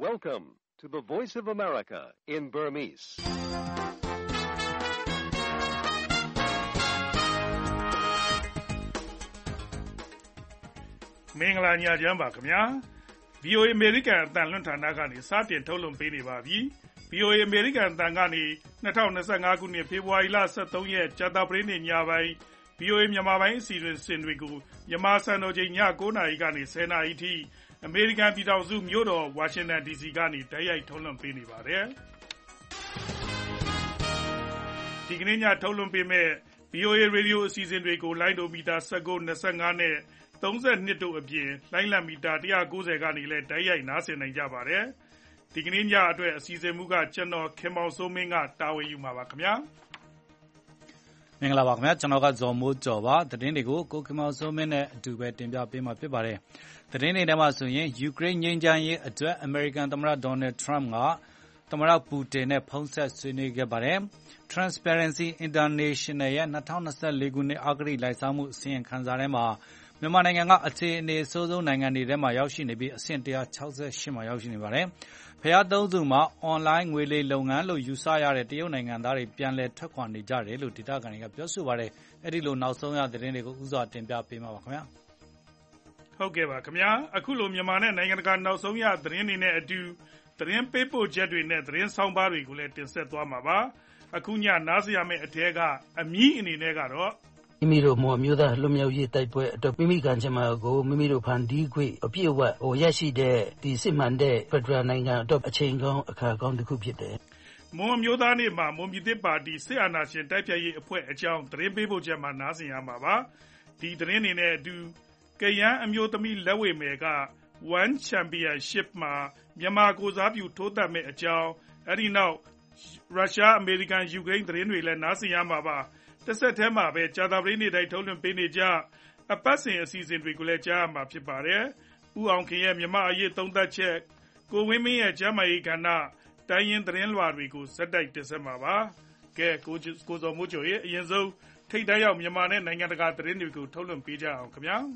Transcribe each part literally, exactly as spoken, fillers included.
Welcome to the Voice of America in Burmese. ။မင်္ဂလာညချမ်းပါခင်ဗျာ။ ဗွီအိုအေ အမေရိကန်အသံလွှင့်ဌာနကနေစတင်ထုတ်လွှင့်ပေးနေပါပြီ။ ဗွီအိုအေ အမေရိကန်အသံကနေ၂၀၂၅ခုနှစ်ဖေဖော်ဝါရီလ၁၃ရက်ကြာသပတေးနေ့ညပိုင်း ဗွီအိုအေမြန်မာပိုင်းအစီအစဉ်တွေကိုမြန်မာစံတော်ချိန်ည၉နာရီကနေ၁၀နာရီထိအမေရိကန်ပြည်ထောင်စုမြို့တော်ဝါရှင်တန်ဒီစီကနေတိုက်ရိုက်ထုတ်လွှင့်ပေးနေပါတယ်။ဒီကနေ့ညထုတ်လွှင့်ပေးမယ့် ဗွီအိုအေရေဒီယိုအစီအစဉ်တွေကိုလိုင်းဒိုမီတာ၁၉၊၂၅နဲ့သုံး၂တို့အပြင်လိုင်းလံမီတာ၁၉၀ကနေလည်းတိုက်ရိုက်နားဆင်နိုင်ကြပါတယ်။ဒီကနေ့ညအတွက်အစီအစဉ်မူကကျွန်တော်ခင်မောင်စိုးမင်းကတာဝန်ယူမှာပါခင်ဗျာမင်္ဂလာပါခင်ဗျာကျွန်တော်ကဇော်မိုးကျော်ပါသတင်းတွေကိုကိုခင်မောင်စိုးမင်းနဲ့အတူပဲတင်ပြပေးမှာဖြစ်ပါတယ်သတင်းတွေထဲမှာဆိုရင်ယူကရိန်းငြိမ်းချမ်းရေးအတွက်အမေရိကန်သမ္မတဒေါ်နယ်ထရမ့်ကသမ္မတပူတင်နဲ့ဖုန်းဆက်ဆွေးနွေးခဲ့ပါတယ် Transparency International ရဲ့၂၀၂၄ခုနှစ်အဂတိလိုက်စားမှုအစီရင်ခံစာထဲမှာမြန်မာနိုင်ငံကအခြေအနေအဆိုးဆုံးနိုင်ငံတွေထဲမှာရောက်ရှိနေပြီးအဆင့်၁၆၈မှာရောက်ရှိနေပါတယ်။ဘုရားသုံးဆူမှာအွန်လိုင်းငွေလိမ်လုပ်ငန်းလို့ယူဆရတဲ့တရုတ်နိုင်ငံသားတွေပြန်လည်ထွက်ခွာနေကြတယ်လို့ဒေသခံတွေကပြောဆိုပါတယ်။အဲဒီလိုနောက်ဆုံးရသတင်းတွေကိုဥစွာတင်ပြပေးမှာပါခင်ဗျာ။ဟုတ်ကဲ့ပါခင်ဗျာ။အခုလိုမြန်မာနဲ့နိုင်ငံတကာနောက်ဆုံးရသတင်းတွေနဲ့အတူသတင်းပေးပို့ချက်တွေနဲ့သတင်းဆောင်ပါတွေကိုလည်းတင်ဆက်သွားမှာပါ။အခုညနားဆင်ရမယ့်အထက်ကအမည်အနေနဲ့ကတော့မိမိတို့မော်မျိုးသားလွတ်မြောက်ရေးတိုက်ပွဲအတွက်မိမိကံကြမ္မာကိုမိမိတို့ဖန်တီးခွင့်အပြည့်အဝဟိုရရှိတဲ့ဒီစစ်မှန်တဲ့ဖက်ဒရယ်နိုင်ငံအတွက်အချိန်ကောင်းအခါကောင်းတစ်ခုဖြစ်တယ်။မွန်မျိုးသားနေ့မှာမွန်ပြည်သစ်ပါတီစစ်အာဏာရှင်တိုက်ဖြတ်ရေးအဖွဲ့အကြောင်းသတင်းပေးပို့ချက်မှာနားဆင်ရမှာပါ။ဒီသတင်းတွေနဲ့အတူကယန်းအမျိုးသမီးလက်ဝှေ့မယ်က One Championship မှာမြန်မာကိုစားပြုထိုးသက်မဲ့အကြောင်းအဲဒီနောက်ရုရှားအမေရိကန်ယူကရိန်းသတင်းတွေလည်းနားဆင်ရမှာပါ။တစ်ဆက်တည်းမှာပဲကြာသပတေးနေ့တိုင်းထုတ်လွှင့်ပေးနေကြအပတ်စဉ်အစီအစဉ်တွေကိုလည်းကြားရမှာဖြစ်ပါတယ်။ဦးအောင်ခင်ရဲ့မြန်မာအရေးသုံးသပ်ချက်ကိုဝင်းမင်းရဲ့ကျမ်းမာရေးကဏ္ဍတိုင်းရင်းသတင်းလွှာတွေကိုဇက်တိုက်တင်ဆက်မှာပါ။ကဲကိုကိုစောမိုးကျော်ရဲ့အရင်ဆုံးထိတ်တန့်ရောက်မြန်မာနဲ့နိုင်ငံတကာသတင်းတွေကိုထုတ်လွှင့်ပေးကြအောင်ခင်ဗျာ။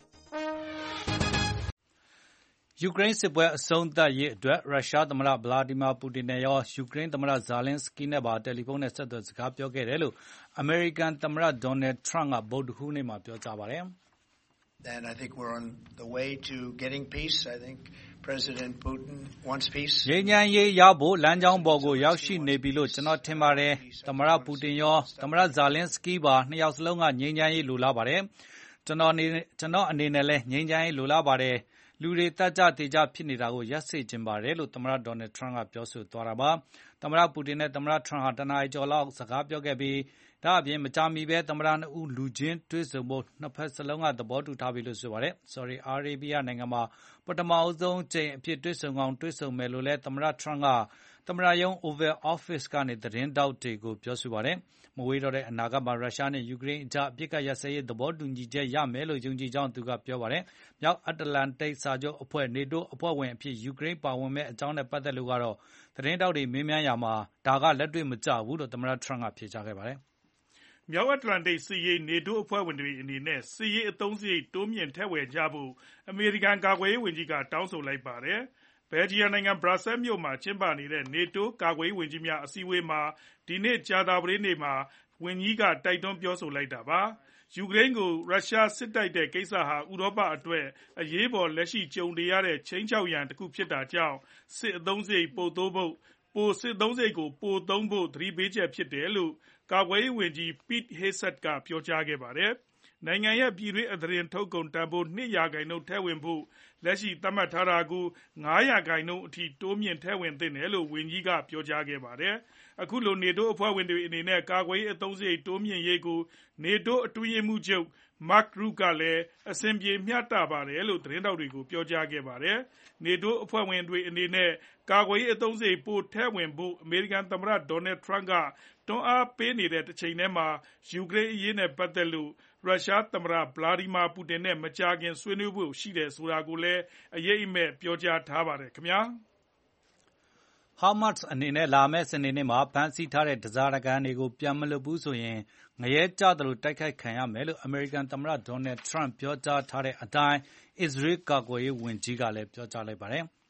ယူကရိန်းစစ်ပွဲအဆုံးသတ်ရေးအတွက်ရုရှားသမ္မတဗလာဒီမာပူတင်နဲ့ရောယူကရိန်းသမ္မတဇာလင်းစကီးနဲ့ပါတယ်လီဖုန်းနဲ့ဆက်သွယ်စကားပြောခဲ့တယ်လို့အမေရိကန်သမ္မတဒေါ်နယ်ထရမ့်ကဗုဒ္ဓဟူးနေ့မှာပြောကြားပါတယ်။ And I think we're on the way to getting peace. I think President Putin wants peace. ငြိမ်းချမ်းရေးရဖို့လမ်းကြောင်းပေါ်ကိုရောက်ရှိနေပြီလို့ကျွန်တော်ထင်ပါတယ်။သမ္မတပူတင်ရောသမ္မတဇာလင်းစကီးပါနှစ်ယောက်စလုံးကငြိမ်းချမ်းရေးလိုလားပါတယ်။ကျွန်တော်အနေကျွန်တော်အနေနဲ့လည်းငြိမ်းချမ်းရေးလိုလားပါတယ်။လူတွေတက်ကြတေကြဖြစ်နေတာကိုရပ်စေချင်ပါတယ်လို့သမ္မတဒေါ်နယ်ထရမ့်ကပြောဆိုသွားတာပါသမ္မတပူတင်နဲ့သမ္မတထရမ့်ဟာတနားရီကျော်လောက်စကားပြောခဲ့ပြီးဒါအပြင်မကြာမီပဲသမ္မတနှစ်ဦးလူချင်းတွေ့ဆုံဖို့နှစ်ဖက်စလုံးကသဘောတူထားပြီလို့ဆိုပါတယ်ဆော်ဒီအာရေဗျနိုင်ငံမှာပထမအဆုံးအကြိမ်အဖြစ်တွေ့ဆုံကောင်တွေ့ဆုံမယ်လို့လည်းသမ္မတထရမ့်ကသမ္မတရုံး Oval Office ကနေသတင်းတောက်တွေကိုပြောဆိုပါတယ်မဝေးတော့တဲ့အနာဂတ်မှာရုရှားနဲ့ယူကရိန်းအကြားအပစ်အခတ်ရပ်စဲရေးသဘောတူညီချက်ရမယ်လို့ယုံကြည်ကြောင်းသူကပြောပါတယ်။မြောက်အတ္တလန်တိတ်စာချုပ်အဖွဲ့ NATO အဖွဲ့ဝင်အဖြစ်ယူကရိန်းပါဝင်မဲ့အကြောင်းနဲ့ပတ်သက်လို့ကတော့သတင်းတောက်တွေမေးမြန်းရာမှာဒါကလက်တွေ့မကျဘူးလို့သမ္မတထရမ့်ကဖြေကြားခဲ့ပါတယ်။မြောက်အတ္တလန်တိတ်စစ်ရေး NATO အဖွဲ့ဝင်တွေအနေနဲ့စစ်ရေးအသုံးစရိတ်တိုးမြင့်ထည့်ဝင်ကြဖို့အမေရိကန်ကာကွယ်ရေးဝန်ကြီးကတောင်းဆိုလိုက်ပါတယ်။ဘယ်လ်ဂျီယံနိုင်ငံဘရပ်ဆဲမြို့မှာကျင်းပနေတဲ့ NATO ကာကွယ်ရေးဝန်ကြီးများအစည်းအဝေးမှာဒီနေ့ကြာသပတေးနေ့မှာဝန်ကြီးကတိုက်တွန်းပြောဆိုလိုက်တာပါ။ယူကရိန်းကိုရုရှားစစ်တိုက်တဲ့ကိစ္စဟာဥရောပအတွက်အရေးပေါ်လက်ရှိကြုံနေရတဲ့ချိန်ချောက်ရန်တစ်ခုဖြစ်တာကြောင့်စစ်အသုံးစရိတ်ပိုသုံးဖို့ပိုစစ်သုံးစရိတ်ကိုပိုသုံးဖို့သတိပေးချက်ဖြစ်တယ်လို့ကာကွယ်ရေးဝန်ကြီး Pete Hegseth ကပြောကြားခဲ့ပါတယ်။နိုင်ငံရဲ့ပြည်တွင်းအသားထုတ်ကုန်တန်ဖိုး၂ရာခိုင်နှုန်းထည့်ဝင်ဖို့လက်ရှိသတ်မှတ်ထားတာကို၅ရာခိုင်နှုန်းအထိတိုးမြင့်ထည့်ဝင်သင့်တယ်လို့ဝန်ကြီးကပြောကြားခဲ့ပါတယ်။အခုလို NATO အဖွဲ့ဝင်တွေအနေနဲ့ကာကွယ်ရေးအသုံးစရိတ်တိုးမြင့်ရေးကို NATO အတွင်းရေးမှူးချုပ် Mark Rutte ကလည်းအဆင်ပြေမျှတပါတယ်လို့သတင်းထောက်တွေကိုပြောကြားခဲ့ပါတယ်။ NATO အဖွဲ့ဝင်တွေအနေနဲ့ကာကွယ်ရေးအသုံးစရိတ်ပိုထည့်ဝင်ဖို့အမေရိကန်သမ္မတဒေါ်နယ်ထရမ့်ကတွန်းအားပေးနေတဲ့တစ်ချိန်တည်းမှာယူကရိန်းအရေးနဲ့ပတ်သက်လို့ရုရှားသမ္မတဗလာဒီမာပူတင်နဲ့မကြာခင်ဆွေးနွေးဖို့ရှိတယ်ဆိုတာကိုလည်းအရေးအမဲ့ပြောကြားထားပါတယ်ခင်ဗျာ။ဟာမတ်စ်အနေနဲ့လာမယ့်စနေနေ့မှာဖမ်းဆီးထားတဲ့ဓဇာတကန်တွေကိုပြန်မလွတ်ဘူးဆိုရင်ငရဲကျသလိုတိုက်ခိုက်ခံရမယ်လို့အမေရိကန်သမ္မတဒေါ်နယ်ထရမ့်ပြောကြားထားတဲ့အတိုင်းအစ္စရေးကာကွယ်ရေးဝန်ကြီးကလည်းပြောကြားလိုက်ပါတယ်။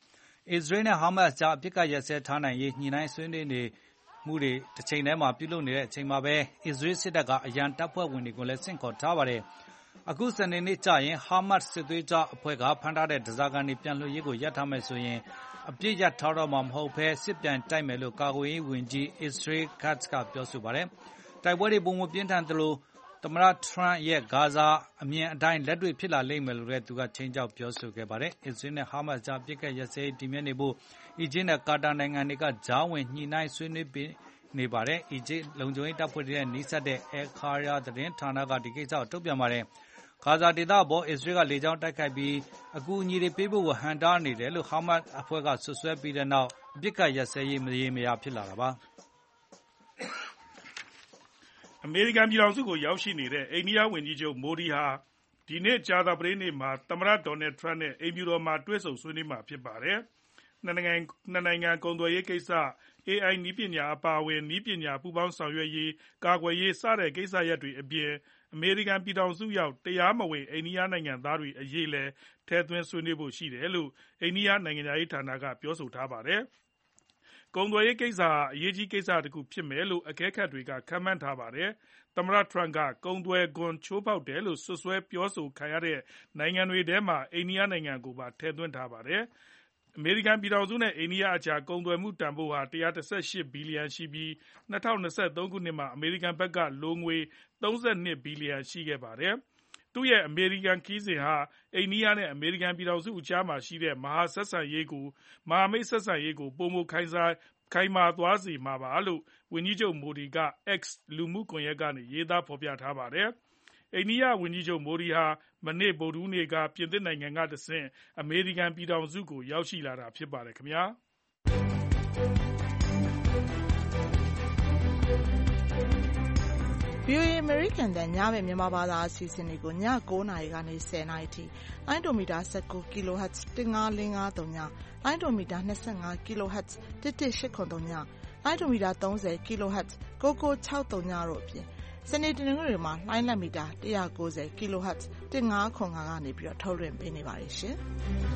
အစ္စရေးနဲ့ဟာမတ်စ်ကြားအပစ်အခတ်ရပ်စဲထားနိုင်ရေးညှိနှိုင်းဆွေးနွေးနေမှုတွေတစ်ချိန်တည်းမှာပြုလုပ်နေတဲ့အချိန်မှာပဲအစ္စရေးစစ်တပ်ကအရန်တပ်ဖွဲ့ဝင်တွေကိုလည်းဆင့်ခေါ်ထားပါတယ်။အခုစနေနေ့ကျရင်ဟာမတ်စ်စစ်သွေးကြွအဖွဲ့ကဖမ်းထားတဲ့ဓားစာခံတွေပြန်လွှတ်ရေးကိုရပ်ထားမယ်ဆိုရင်အပြစ်ရပ်ထားတော့မှာမဟုတ်ဘဲစစ်ပြန်တိုက်မယ်လို့ကာကွယ်ရေးဝန်ကြီး Israel Katz ကပြောဆိုပါတယ်။တိုက်ပွဲတွေပုံမပြင်းထန်သလိုသမ္မတထရန့်ရဲ့ဂါဇာအမြင်အတိုင်းလက်တွေ့ဖြစ်လာလိမ့်မယ်လို့လည်းသူကချိန်ချောက်ပြောဆိုခဲ့ပါတယ်။အစ္စရေးနဲ့ဟာမတ်စ်ကြားအပစ်အခတ်ရပ်စဲရေးတည်မြဲနေဖို့အီဂျစ်နဲ့ကာတာနိုင်ငံတွေကကြားဝင်ညှိနှိုင်းဆွေးနွေးပေးနေပါတယ်။အီဂျစ်လုံခြုံရေးတပ်ဖွဲ့တွေနဲ့နှိစက်တဲ့ Al-Qahera သတင်းဌာနကဒီကိစ္စကိုထုတ်ပြန်ပါတယ်။ဂါဇာဒေသပေါ်အစ္စရေးကလေကြောင်းတိုက်ခိုက်ပြီးအကူအညီတွေပေးဖို့ဟန်တားနေတယ်လို့ဟာမတ်စ်အဖွဲ့ကဆွဆွဲပြီးတဲ့နောက်အပစ်အခတ်ရပ်စဲရေးမရေမရာဖြစ်လာတာပါ။အမေရိကန်ပြည်ထောင်စုကိုရောက်ရှိနေတဲ့အိန္ဒိယဝန်ကြီးချုပ်မိုဒီဟာဒီနေ့ကြာသပတေးနေ့မှာသမ္မတဒေါ်နယ်ထရန့်နဲ့အိမ်ဖြူတော်မှာတွေ့ဆုံဆွေးနွေးမှာဖြစ်ပါတယ်။နှစ်နိုင်ငံနှစ်နိုင်ငံကုန်သွယ်ရေးကိစ္စ အေးအိုင် နည်းပညာအပါအဝင်နည်းပညာပူးပေါင်းဆောင်ရွက်ရေးကာကွယ်ရေးစတဲ့ကိစ္စရပ်တွေအပြင်အမေရိကန်ပြည်ထောင်စုရောက်တရားမဝင်အိန္ဒိယနိုင်ငံသားတွေအရေးလည်းထည့်သွင်းဆွေးနွေးဖို့ရှိတယ်လို့အိန္ဒိယနိုင်ငံခြားရေးဌာနကပြောဆိုထားပါတယ်။ကုန်သွယ်ရေးကိစ္စဟာအရေးကြီးကိစ္စတစ်ခုဖြစ်မယ်လို့အကဲခတ်တွေကခန့်မှန်းထားပါတယ်။သမ္မတထရန့်ကကုန်သွယ်ခွန်ချိုးဖောက်တယ်လို့စွပ်စွဲပြောဆိုခံရတဲ့နိုင်ငံတွေထဲမှာအိန္ဒိယနိုင်ငံကိုပါထည့်သွင်းထားပါတယ်။အမေရိကန်ပြည်ထောင်စုနဲ့အိန္ဒိယအကြားကုန်သွယ်မှုတန်ဖိုးဟာ၁၁၈ဘီလီယံရှိပြီး၂၀၂၃ခုနှစ်မှာအမေရိကန်ဘက်ကလိုငွေ၃၂ဘီလီယံရှိခဲ့ပါတယ်။သူ့ရဲ့အမေရိကန်ခရီးစဉ်ဟာအိန္ဒိယနဲ့အမေရိကန်ပြည်ထောင်စုအကြားမှာရှိတဲ့မဟာဆက်ဆံရေးကိုမဟာမိတ်ဆက်ဆံရေးကိုပိုမိုခိုင်စားခိုင်မာသွားစေမှာပါလို့ဝန်ကြီးချုပ်မိုဒီက X လူမှုကွန်ရက်ကနေရေးသားဖော်ပြထားပါတယ်။အိန္ဒိယဝန်ကြီးချုပ်မိုဒီဟာမနေ့ဗုဒ္ဓဟူးနေ့ကပြင်သစ်နိုင်ငံကတဆင့်အမေရိကန်ပြည်ထောင်စုကိုရောက်ရှိလာတာဖြစ်ပါတယ်ခင်ဗျာ။ဗွီအိုအေ American တန်ညဘက်မြန်မာဘာသာအစီအစဉ်တွေကိုည၉နာရီကနေ၁၀နာရီထိလိုင်းဒိုမီတာ၁၉ kHz ၁၅၄၅၃ညလိုင်းဒိုမီတာ၂၅ kHz ၁၁၈၇၃ညလိုင်းဒိုမီတာ၃၀ kHz ၉၉၆၃ညတို့အပြင်စနေတနင်္ဂနွေတွေမှာလိုင်းလက်မီတာ၁၉၀ kHz ၁၅၇၅ကနေပြီးတော့ထုတ်လွှင့်ပေးနေပါတယ်ရှင်။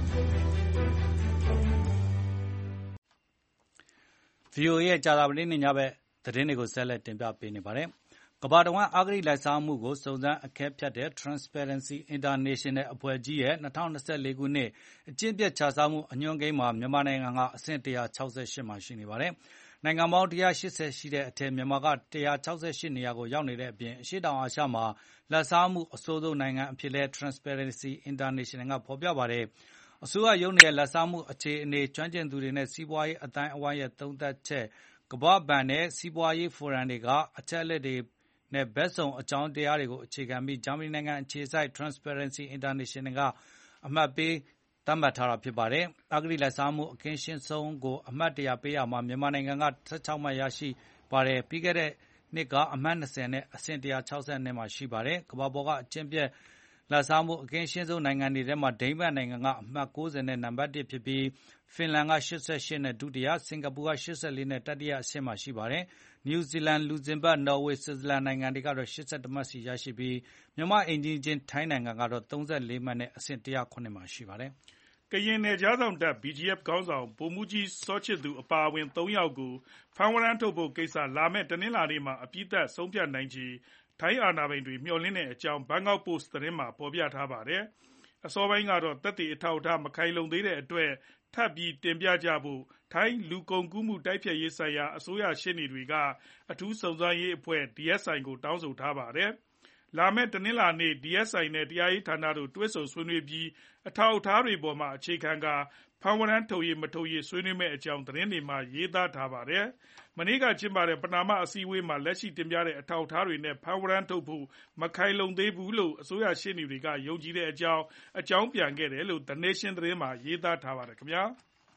ဗွီအိုအေရဲ့ကြာသပတေးနေ့ညဘက်သတင်းတွေကိုဆက်လက်တင်ပြပေးနေပါတယ်။ကမ္ဘာတဝန်းအဂတိလိုက်စားမှုကိုစုံစမ်းအကဲဖြတ်တဲ့ Transparency International အဖွဲ့ကြီးရဲ့၂၀၂၄ခုနှစ်အကျင့်ပျက်ခြစားမှုအညွှန်းကိန်းမှာမြန်မာနိုင်ငံကအဆင့်၁၆၈မှာရှိနေပါတယ်။နိုင်ငံပေါင်း၁၈၀ရှိတဲ့အထက်မြန်မာက၁၆၈နေရာကိုရောက်နေတဲ့အပြင်အရှေ့တောင်အာရှမှာလာဘ်စားမှုအဆိုးဆုံးနိုင်ငံအဖြစ်လဲ Transparency International ကဖော်ပြပါတယ်။အစိုးရရုံးတွေရဲ့လာဘ်စားမှုအခြေအနေကျွမ်းကျင်သူတွေနဲ့စီးပွားရေးအတိုင်းအဝိုင်းရဲ့သုံးသပ်ချက်၊ကမ္ဘာ့ဘဏ်နဲ့စီးပွားရေးဖိုရမ်တွေကအချက်အလက်တွေနဲ့ဘက်စုံအကြောင်းတရားတွေကိုအခြေခံပြီးဂျာမနီနိုင်ငံအခြေစိုက် Transparency International ကအမှတ်ပေးသတ်မှတ်ထားတာဖြစ်ပါတယ်။အဂတိလိုက်စားမှုအကင်းရှင်းဆုံးကိုအမှတ်တရပေးရာမှာမြန်မာနိုင်ငံက၁၆မှတ်ရရှိပါတယ်။ပြီးခဲ့တဲ့နှစ်ကအမှတ်၂၀နဲ့အဆင့်၁၆၂မှာရှိပါတယ်။ကမ္ဘာပေါ်ကအကျင့်ပျက်လာဘ်စားမှုအကင်းရှင်းဆုံးနိုင်ငံတွေထဲမှာဒိန်းမတ်နိုင်ငံကအမှတ်၉၀နဲ့နံပါတ်တစ်ဖြစ်ပြီးဖင်လန်က၈၈နဲ့ဒုတိယ၊စင်ကာပူက၈၄နဲ့တတိယအဆင့်မှာရှိပါတယ်။နယူးဇီလန်၊လူဇင်ဘတ်၊နော်ဝေး၊ဆွစ်ဇာလန်နိုင်ငံတွေကတော့၈၁မှတ်စီရရှိပြီးမြန်မာ့အိမ်နီးချင်းထိုင်းနိုင်ငံကတော့၃၄မှတ်နဲ့အဆင့်၁၀၇မှာရှိပါတယ်။ကရင်နယ်ခြားစောင့်တပ် B G F ခေါင်းဆောင်ဗိုလ်မှူးကြီးစောချစ်သူအပါအဝင်၃ယောက်ကိုဖမ်းဝရမ်းထုတ်ဖို့ကိစ္စလာမယ့်တနင်္လာနေ့မှာအပြီးသတ်ဆုံးဖြတ်နိုင်ခြေထိုင်းအာဏာပိုင်တွေမျှော်လင့်တဲ့အကြောင်း Bangkok Post သတင်းမှာဖော်ပြထားပါတယ်။အစောပိုင်းကတော့သက်သေအထောက်အထားမခိုင်လုံသေးတဲ့အတွက်ထပ်ပြီးတင်ပြကြဖို့ထိုင်းလူကုန်ကူးမှုတိုက်ဖျက်ရေးဆိုင်ရာအစိုးရရှေ့နေတွေကအထူးစုံစမ်းရေးအဖွဲ့ D S I ကိုတောင်းဆိုထားပါတယ်။လာမယ့်တနင်္လာနေ့ D S I နဲ့တရားရေးဌာနတို့တွေ့ဆုံဆွေးနွေးပြီးအထောက်အထားတွေပေါ်မှာအခြေခံကာဖမ်းဝရမ်းထုတ်ရေးမထုတ်ရေးဆွေးနွေးမယ့်အကြောင်းသတင်းတွေမှာရေးသားထားပါတယ်။မနေ့ကကျင်းပတဲ့ပဏာမအစည်းအဝေးမှာလက်ရှိတင်ပြတဲ့အထောက်အထားတွေနဲ့ဖမ်းဝရမ်းထုတ်ဖို့မခိုင်လုံသေးဘူးလို့အစိုးရရှေ့နေတွေကယုံကြည်တဲ့အကြောင်းအကြောင်းပြန်ခဲ့တယ်လို့ The Nation သတင်းမှာရေးသားထားပါတယ်ခင်ဗျာ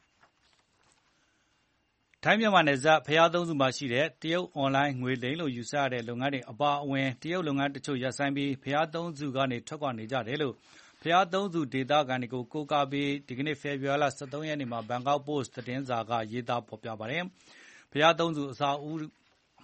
။ထိုင်းမြန်မာနယ်စပ်ဘုရားသုံးဆူမှာရှိတဲ့တရုတ်အွန်လိုင်းငွေလိမ်လို့ယူဆရတဲ့လုပ်ငန်းတွေအပါအဝင်တရုတ်လုပ်ငန်းတချို့ရပ်ဆိုင်းပြီးဘုရားသုံးဆူကနေထွက်ခွာနေကြတယ်လို့ဘုရားသုံးဆူဒေသခံတွေကိုကိုးကားပြီးဒီကနေ့ဖေဖော်ဝါရီလ၁၃ရက်နေ့မှာ Bangkok Post သတင်းစာကရေးသားဖော်ပြပါတယ်။ဘုရားသုံးဆူအစာအုပ်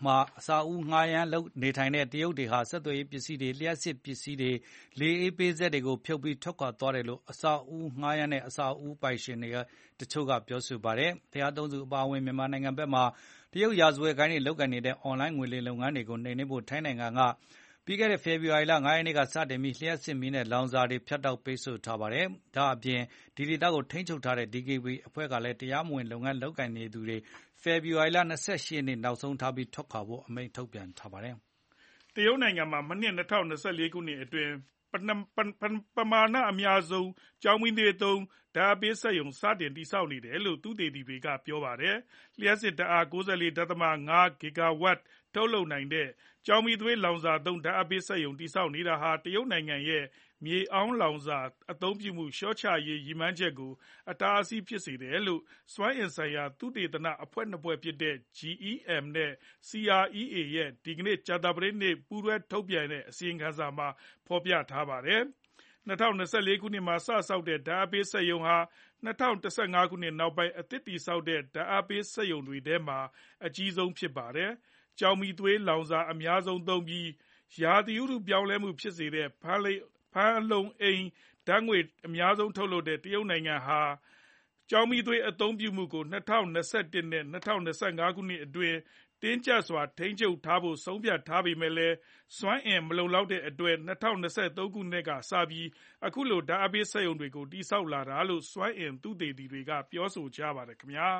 မှာအစာအုပ်ငှားရမ်းလုပ်နေထိုင်တဲ့တရုတ်တွေဟာဆက်သွယ်ရေးပစ္စည်းတွေလျှက်စစ်ပစ္စည်းတွေလေအေးပေးဆက်တွေကိုဖြုတ်ပြီးထွက်ခွာသွားတယ်လို့အစာအုပ်ငှားရမ်းတဲ့အစာအုပ်ပိုင်ရှင်တွေကတချို့ကပြောဆိုပါတယ်။တရားသုံးစုအပါအဝင်မြန်မာနိုင်ငံဘက်မှာတရုတ်ရာဇဝတ်ဂိုဏ်းတွေလုပ်ကိုင်နေတဲ့ online ငွေလိမ်လုပ်ငန်းတွေကိုနှိမ်နင်းဖို့ထိုင်းနိုင်ငံကပြီးခဲ့တဲ့ဖေဖော်ဝါရီလ၅ရက်နေ့ကစတင်ပြီးလျှက်စစ်မီးနဲ့လောင်စာတွေဖြတ်တောက်ပိတ်ဆို့ထားပါတယ်။ဒါအပြင်ဒီဒေသကိုထိန်းချုပ်ထားတဲ့ ဒီ ကေ ဘီ အဖွဲ့ကလည်းတရားမဝင်လုပ်ငန်းလုပ်ကိုင်နေသူတွေဖေဖော်ဝါရီလ၂၈ရက်နေ့နောက်ဆုံးထားပြီးထွက်ခွာဖို့အမိန့်ထုတ်ပြန်ထားပါတယ်။တရုတ်နိုင်ငံမှာမနှစ်၂၀၂၄ခုနှစ်အတွင်းပမာဏအများဆုံးကျောင်းမီးသွေးသုံးဓာတ်အားပေးစက်ရုံစတင်တည်ဆောက်နေတယ်လို့သုတေသီတွေကပြောပါတယ်။လျှပ်စစ်ဓာတ်အား၉၄.၅ ဂီဂါဝပ်ထုတ်လုပ်နိုင်တဲ့ကျောင်းမီးသွေးလောင်စာသုံးဓာတ်အားပေးစက်ရုံတည်ဆောက်နေတာဟာတရုတ်နိုင်ငံရဲ့မြေအောင်းလောင်စာအသုံးပြုမှုလျှော့ချရေးရည်မှန်းချက်ကိုအတားအဆီးဖြစ်စေတယ်လို့စွမ်းအင်ဆိုင်ရာသုတေသနအဖွဲ့နှစ်ဖွဲ့ဖြစ်တဲ့ ဂျီ အီ အမ် နဲ့ စီ အာ အီ အေ ရဲ့ဒီကနေ့ကြာသပတေးနေ့ပူးတွဲထုတ်ပြန်တဲ့အစီရင်ခံစာမှာဖော်ပြထားပါတယ်။၂၀၂၄ခုနှစ်မှာစဆောက်တဲ့ဓာတ်အားပေးစက်ရုံဟာ၂၀၁၅ခုနှစ်နောက်ပိုင်းအသစ်တည်ဆောက်တဲ့ဓာတ်အားပေးစက်ရုံတွေထဲမှာအကြီးဆုံးဖြစ်ပါတယ်။ကျောက်မီးသွေးလောင်စာအများဆုံးသုံးပြီးရာသီဥတုပြောင်းလဲမှုဖြစ်စေတဲ့ဖန်ဖန်အလုံအိမ်ဓာတ်ငွေ့အများဆုံးထုတ်လုပ်တဲ့တရုတ်နိုင်ငံဟာကျောက်မီးသွေးအသုံးပြုမှုကို၂၀၂၁နဲ့၂၀၂၅ခုနှစ်အတွင်းတင်းကျပ်စွာထိန်းချုပ်ထားဖို့ဆုံးဖြတ်ထားပေမဲ့လည်းစွမ်းအင်မလုံလောက်တဲ့အတွက်၂၀၂၃ခုနှစ်ကစပြီးအခုလိုဓာတ်အားပေးစက်ရုံတွေကိုတည်ဆောက်လာတာလို့စွမ်းအင်သုတေသီတွေကပြောဆိုကြပါတယ်ခင်ဗျာ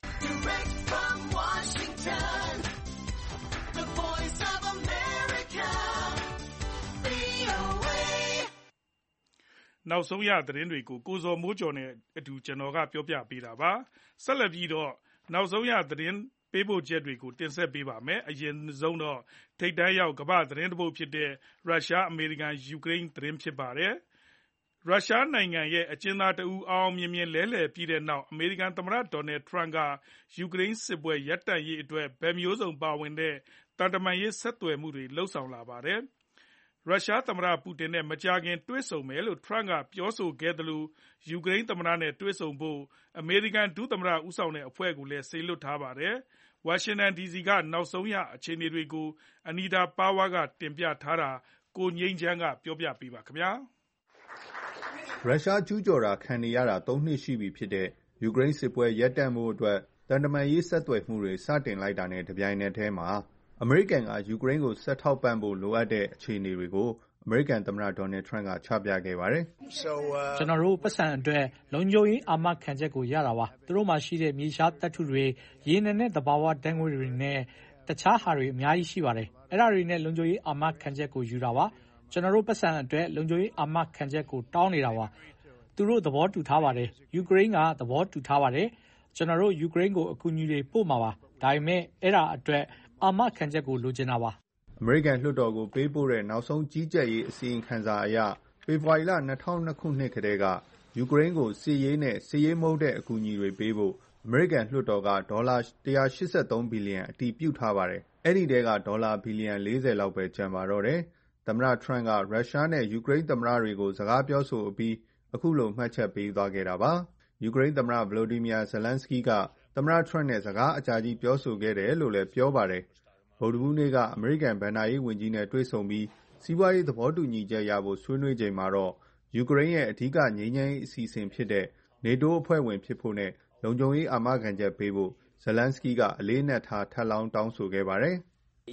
နောက်ဆုံးရသတင်းတွေကိုကိုဇော်မိုးကျော်နဲ့အတူကျွန်တော်ကပြောပြပေးတာပါဆက်လက်ပြီးတော့နောက်ဆုံးရသတင်းပေးပို့ချက်တွေကိုတင်ဆက်ပေးပါမယ်အရင်ဆုံးတော့ထိပ်တန်းရောက်ကမ္ဘာသတင်းတပုတ်ဖြစ်တဲ့ရုရှားအမေရိကန်ယူကရိန်းသတင်းဖြစ်ပါတယ်ရုရှားနိုင်ငံရဲ့အကျဉ်းသားတဦးအောင်အောင်မြင်မြင်လဲလှယ်ပြီးတဲ့နောက်အမေရိကန်သမ္မတဒေါ်နယ်ထရန့်ကယူကရိန်းစစ်ပွဲရပ်တန့်ရေးအတွက်ဗန်မျိုးစုံပါဝင်တဲ့တန်တမာရေးဆက်သွယ်မှုတွေလှုပ်ဆောင်လာပါတယ်ရုရှားသမ္မတပူတင်နဲ့မကြာခင်တွေ့ဆုံမယ်လို့ထရန့်ကပြောဆိုခဲ့သလိုယူကရိန်းသမ္မတနဲ့တွေ့ဆုံဖို့အမေရိကန်ဒုသမ္မတဦးဆောင်တဲ့အဖွဲ့ကိုလည်းစေလွှတ်ထားပါတယ်ဝါရှင်တန်ဒီစီကနောက်ဆုံးရအခြေအနေတွေကိုအနီတာပါဝါကတင်ပြထားတာကိုငိမ့်ချမ်းကပြောပြပေးပါခင်ဗျာရုရှားကျူးကျော်တာခံနေရတာသုံးနှစ်ရှိပြီဖြစ်တဲ့ယူကရိန်းစစ်ပွဲရပ်တန့်မှုအတွက်တန်တမာရေးဆက်သွယ်မှုတွေစတင်လိုက်တာနဲ့တပြိုင်နက်တည်းမှာအမေရိကန်ကယူကရိန်းကိုဆက်ထောက်ပံ့ဖို့လိုအပ်တဲ့အခြေအနေတွေကိုအမေရိကန်သမ္မတဒေါ်နယ်ထရန့်ကချပြခဲ့ပါတယ်။ "ကျွန်တော်တို့ပတ်စံအတွက်လုံခြုံရေးအာမခံချက်ကိုရတာပါ။သူတို့မှာရှိတဲ့မြေရှားသတ္တုတွေ၊ရေနံနဲ့သဘာဝဓာတ်ငွေ့တွေနဲ့တခြားဟာတွေအများကြီးရှိပါတယ်။အဲဒါတွေနဲ့လုံခြုံရေးအာမခံချက်ကိုယူတာပါ။ကျွန်တော်တို့ပတ်စံအတွက်လုံခြုံရေးအာမခံချက်ကိုတောင်းနေတာပါ။သူတို့သဘောတူထားပါတယ်။ယူကရိန်းကသဘောတူထားပါတယ်။ကျွန်တော်တို့ယူကရိန်းကိုအကူအညီတွေပို့မှာပါ။ဒါပေမဲ့အဲဒါအတွက်အာမခံချက်ကိုလိုချင်တာပါ။အမေရိကန်လွှတ်တော်ကိုပေးပို့တဲ့နောက်ဆုံးကြီးကြပ်ရေးအစီရင်ခံစာအရဖေဖော်ဝါရီလ၂၀၀၂ခုနှစ်ကတည်းကယူကရိန်းကိုစစ်ရေးနဲ့စစ်ရေးမဟုတ်တဲ့အကူအညီတွေပေးဖို့အမေရိကန်လွှတ်တော်ကဒေါ်လာ၁၈၃ဘီလီယံအတည်ပြုထားပါတယ်။အဲဒီထဲကဒေါ်လာဘီလီယံ၄၀လောက်ပဲကျန်ပါတော့တယ်။သမ္မတထရန့်ကရုရှားနဲ့ယူကရိန်းသမ္မတတွေကိုစကားပြောဆိုအပြီးအခုလိုမှတ်ချက်ပေးသွားခဲ့တာပါ။ယူကရိန်းသမ္မတဗလိုဒီမီယာဇလန်းစကီးကသမ္မတထရန့်နဲ့စကားအကြာကြီးပြောဆိုခဲ့တယ်လို့လည်းပြောပါတယ်။ဗုဒ္ဓဟူးနေ့ကအမေရိကန်ဘဏ္ဍာရေးဝန်ကြီးနဲ့တွေ့ဆုံပြီးစီးပွားရေးသဘောတူညီချက်ရဖို့ဆွေးနွေးချိန်မှာတော့ယူကရိန်းရဲ့အဓိကငြိမ်းချမ်းရေးအစီအစဉ်ဖြစ်တဲ့နေတိုးအဖွဲ့ဝင်ဖြစ်ဖို့နဲ့လုံခြုံရေးအာမခံချက်ပေးဖို့ဇလန်းစကီးကအလေးနက်ထားထပ်လောင်းတောင်းဆိုခဲ့ပါတယ်။